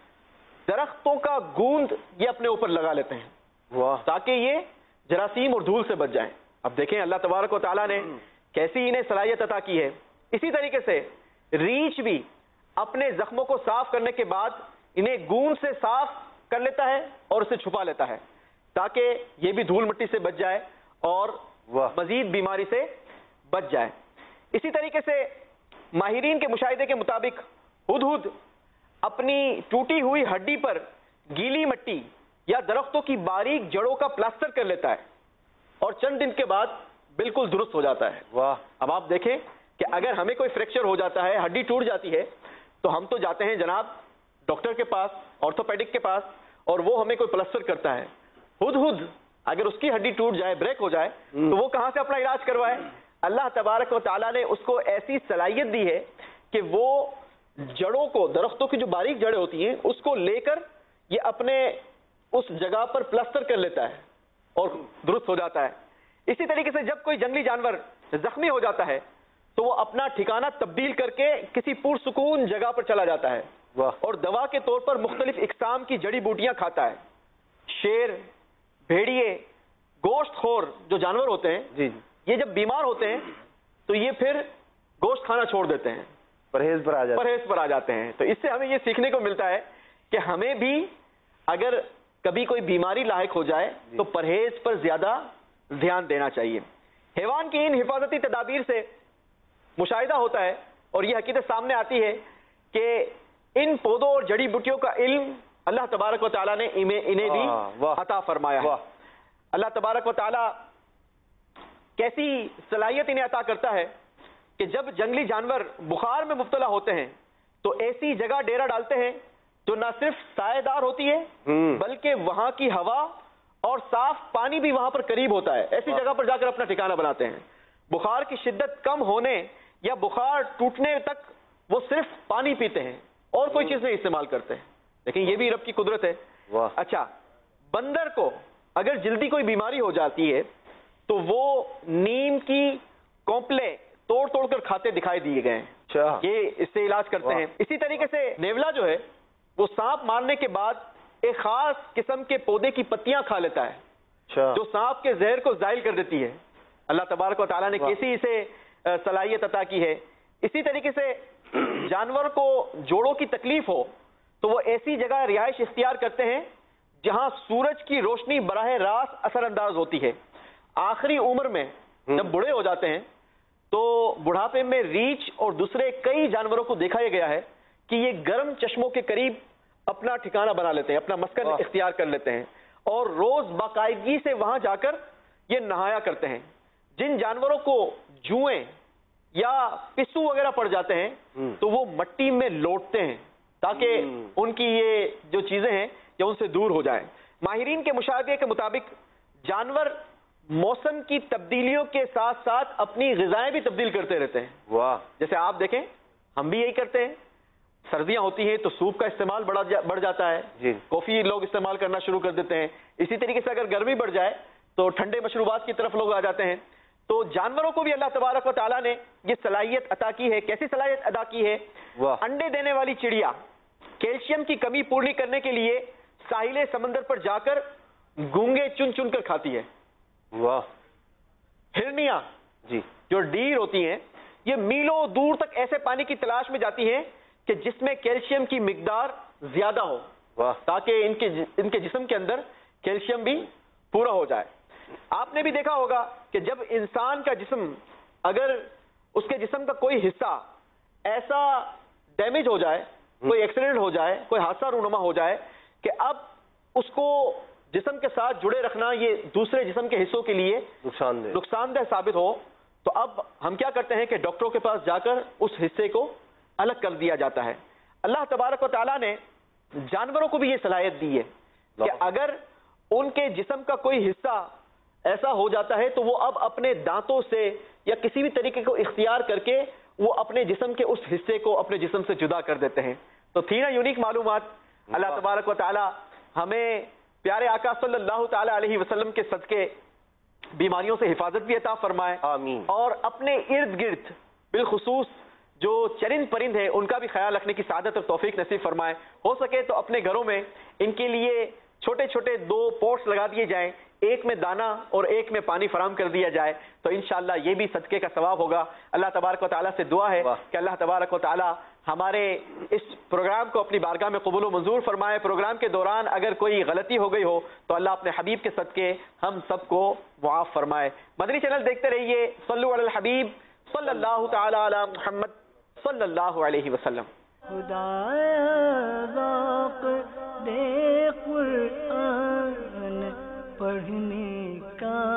درختوں کا گوند یہ اپنے اوپر لگا لیتے ہیں تاکہ یہ جراثیم اور دھول سے بچ جائیں. اب دیکھیں اللہ تبارک و تعالیٰ نے کیسی انہیں صلاحیت عطا کی ہے. اسی طریقے سے ریچھ بھی اپنے زخموں کو صاف کرنے کے بعد انہیں گوند سے صاف کر لیتا ہے اور اسے چھپا لیتا ہے تاکہ یہ بھی دھول مٹی سے بچ جائے اور مزید بیماری سے بچ جائے. اسی طریقے سے ماہرین کے مشاہدے کے مطابق ہدہد اپنی ٹوٹی ہوئی ہڈی پر گیلی مٹی یا درختوں کی باریک جڑوں کا پلاسٹر کر لیتا ہے اور چند دن کے بعد بالکل درست ہو جاتا ہے. اب آپ دیکھیں کہ اگر ہمیں کوئی فریکچر ہو جاتا ہے، ہڈی ٹوٹ جاتی ہے، تو ہم تو جاتے ہیں جناب ڈاکٹر کے پاس، آرتھوپیڈک کے پاس، اور وہ ہمیں کوئی پلسٹر کرتا ہے. ہدہد اگر اس کی ہڈی ٹوٹ جائے، بریک ہو جائے، تو وہ کہاں سے اپنا علاج کروائے؟ اللہ تبارک و تعالیٰ نے اس کو ایسی صلاحیت دی ہے کہ وہ جڑوں کو، درختوں کی جو باریک جڑیں ہوتی ہیں، اس کو لے کر یہ اپنے اس جگہ پر پلسٹر کر لیتا ہے اور درست ہو جاتا ہے. اسی طریقے سے جب کوئی جنگلی جانور زخمی ہو جاتا ہے تو وہ اپنا ٹھکانہ تبدیل کر کے کسی پرسکون جگہ پر چلا جاتا ہے اور دوا کے طور پر مختلف اقسام کی جڑی بوٹیاں کھاتا ہے. شیر، بھیڑیے، گوشت خور جو جانور ہوتے ہیں، یہ جب بیمار ہوتے ہیں تو یہ پھر گوشت کھانا چھوڑ دیتے ہیں، پرہیز پر آ جاتے ہیں. تو اس سے ہمیں یہ سیکھنے کو ملتا ہے کہ ہمیں بھی اگر کبھی کوئی بیماری لاحق ہو جائے تو پرہیز پر زیادہ دھیان دینا چاہیے. حیوان کی ان حفاظتی تدابیر سے مشاہدہ ہوتا ہے اور یہ حقیقت سامنے آتی ہے کہ ان پودوں اور جڑی بوٹیوں کا علم اللہ تبارک و تعالیٰ نے انہیں بھی عطا فرمایا ہے. اللہ تبارک و تعالیٰ کیسی صلاحیت انہیں عطا کرتا ہے کہ جب جنگلی جانور بخار میں مبتلا ہوتے ہیں تو ایسی جگہ ڈیرا ڈالتے ہیں جو نہ صرف سائے دار ہوتی ہے بلکہ وہاں کی ہوا اور صاف پانی بھی وہاں پر قریب ہوتا ہے. ایسی جگہ پر جا کر اپنا ٹھکانہ بناتے ہیں. بخار کی شدت کم ہونے یا بخار ٹوٹنے تک وہ صرف پانی پیتے ہیں اور کوئی چیز نہیں استعمال کرتے ہیں. لیکن یہ بھی رب کی قدرت ہے. اچھا، بندر کو اگر جلدی کوئی بیماری ہو جاتی ہے تو وہ نیم کی کونپلے توڑ توڑ کر کھاتے دکھائی دیے گئے ہیں. یہ اس سے علاج کرتے ہیں. اسی طریقے سے نیولا جو ہے وہ سانپ مارنے کے بعد ایک خاص قسم کے پودے کی پتیاں کھا لیتا ہے جو سانپ کے زہر کو زائل کر دیتی ہے. اللہ تبارک و تعالیٰ نے کیسی اسے صلاحیت عطا کی ہے. اسی طریقے سے جانور کو جوڑوں کی تکلیف ہو تو وہ ایسی جگہ رہائش اختیار کرتے ہیں جہاں سورج کی روشنی براہ راست اثر انداز ہوتی ہے. آخری عمر میں جب بوڑھے ہو جاتے ہیں تو بڑھاپے میں ریچھ اور دوسرے کئی جانوروں کو دیکھا گیا ہے کہ یہ گرم چشموں کے قریب اپنا ٹھکانہ بنا لیتے ہیں، اپنا مسکن اختیار کر لیتے ہیں اور روز باقاعدگی سے وہاں جا کر یہ نہایا کرتے ہیں. جن جانوروں کو جوئیں یا پسو وغیرہ پڑ جاتے ہیں تو وہ مٹی میں لوٹتے ہیں تاکہ ان کی یہ جو چیزیں ہیں یہ ان سے دور ہو جائیں. ماہرین کے مشاہدے کے مطابق جانور موسم کی تبدیلیوں کے ساتھ ساتھ اپنی غذائیں بھی تبدیل کرتے رہتے ہیں. جیسے آپ دیکھیں ہم بھی یہی کرتے ہیں. سردیاں ہوتی ہیں تو سوپ کا استعمال بڑھ جاتا ہے، کافی لوگ استعمال کرنا شروع کر دیتے ہیں. اسی طریقے سے اگر گرمی بڑھ جائے تو ٹھنڈے مشروبات کی طرف لوگ آ جاتے ہیں. تو جانوروں کو بھی اللہ تبارک و تعالیٰ نے یہ صلاحیت عطا کی ہے. کیسی صلاحیت ادا کی ہے؟ انڈے دینے والی چڑیا کیلشیم کی کمی پوری کرنے کے لیے ساحل سمندر پر جا کر گونگے چن چن کر کھاتی ہے. ہرنیاں جو ڈیر ہوتی ہیں یہ میلوں دور تک ایسے پانی کی تلاش میں جاتی ہیں کہ جس میں کیلشیم کی مقدار زیادہ ہو تاکہ ان کے جسم کے اندر کیلشیم بھی پورا ہو جائے. آپ نے بھی دیکھا ہوگا کہ جب انسان کا جسم اگر اس کے جسم کا کوئی حصہ ایسا ڈیمیج ہو جائے، کوئی ایکسیڈنٹ ہو جائے، کوئی حادثہ رونما ہو جائے کہ اب اس کو جسم کے ساتھ جڑے رکھنا یہ دوسرے جسم کے حصوں کے لیے نقصان دہ ثابت ہو، تو اب ہم کیا کرتے ہیں کہ ڈاکٹروں کے پاس جا کر اس حصے کو الگ کر دیا جاتا ہے۔ اللہ تبارک و تعالیٰ نے جانوروں کو بھی یہ صلاحیت دی ہے کہ اگر ان کے جسم کا کوئی حصہ ایسا ہو جاتا ہے تو وہ اب اپنے دانتوں سے یا کسی بھی طریقے کو اختیار کر کے وہ اپنے جسم کے اس حصے کو اپنے جسم سے جدا کر دیتے ہیں۔ تو تھی نا یونیک معلومات۔ اللہ تبارک و تعالی ہمیں پیارے آقا صلی اللہ تعالی علیہ وسلم کے صدقے بیماریوں سے حفاظت بھی عطا فرمائے، آمین، اور اپنے ارد گرد بالخصوص جو چرند پرند ہیں ان کا بھی خیال رکھنے کی سعادت اور توفیق نصیب فرمائے۔ ہو سکے تو اپنے گھروں میں ان کے لیے چھوٹے چھوٹے 2 پوٹس لگا دیے جائیں، ایک میں دانہ اور ایک میں پانی فراہم کر دیا جائے، تو انشاءاللہ یہ بھی صدقے کا ثواب ہوگا۔ اللہ تبارک و تعالیٰ سے دعا ہے کہ اللہ تبارک و تعالیٰ ہمارے اس پروگرام کو اپنی بارگاہ میں قبول و منظور فرمائے۔ پروگرام کے دوران اگر کوئی غلطی ہو گئی ہو تو اللہ اپنے حبیب کے صدقے ہم سب کو معاف فرمائے۔ مدنی چینل دیکھتے رہیے، صلو علی الحبیب صلی اللہ تعالی علی محمد صلی اللہ علیہ وسلم۔ خدایا ذوق دے قرآن پڑھنے کا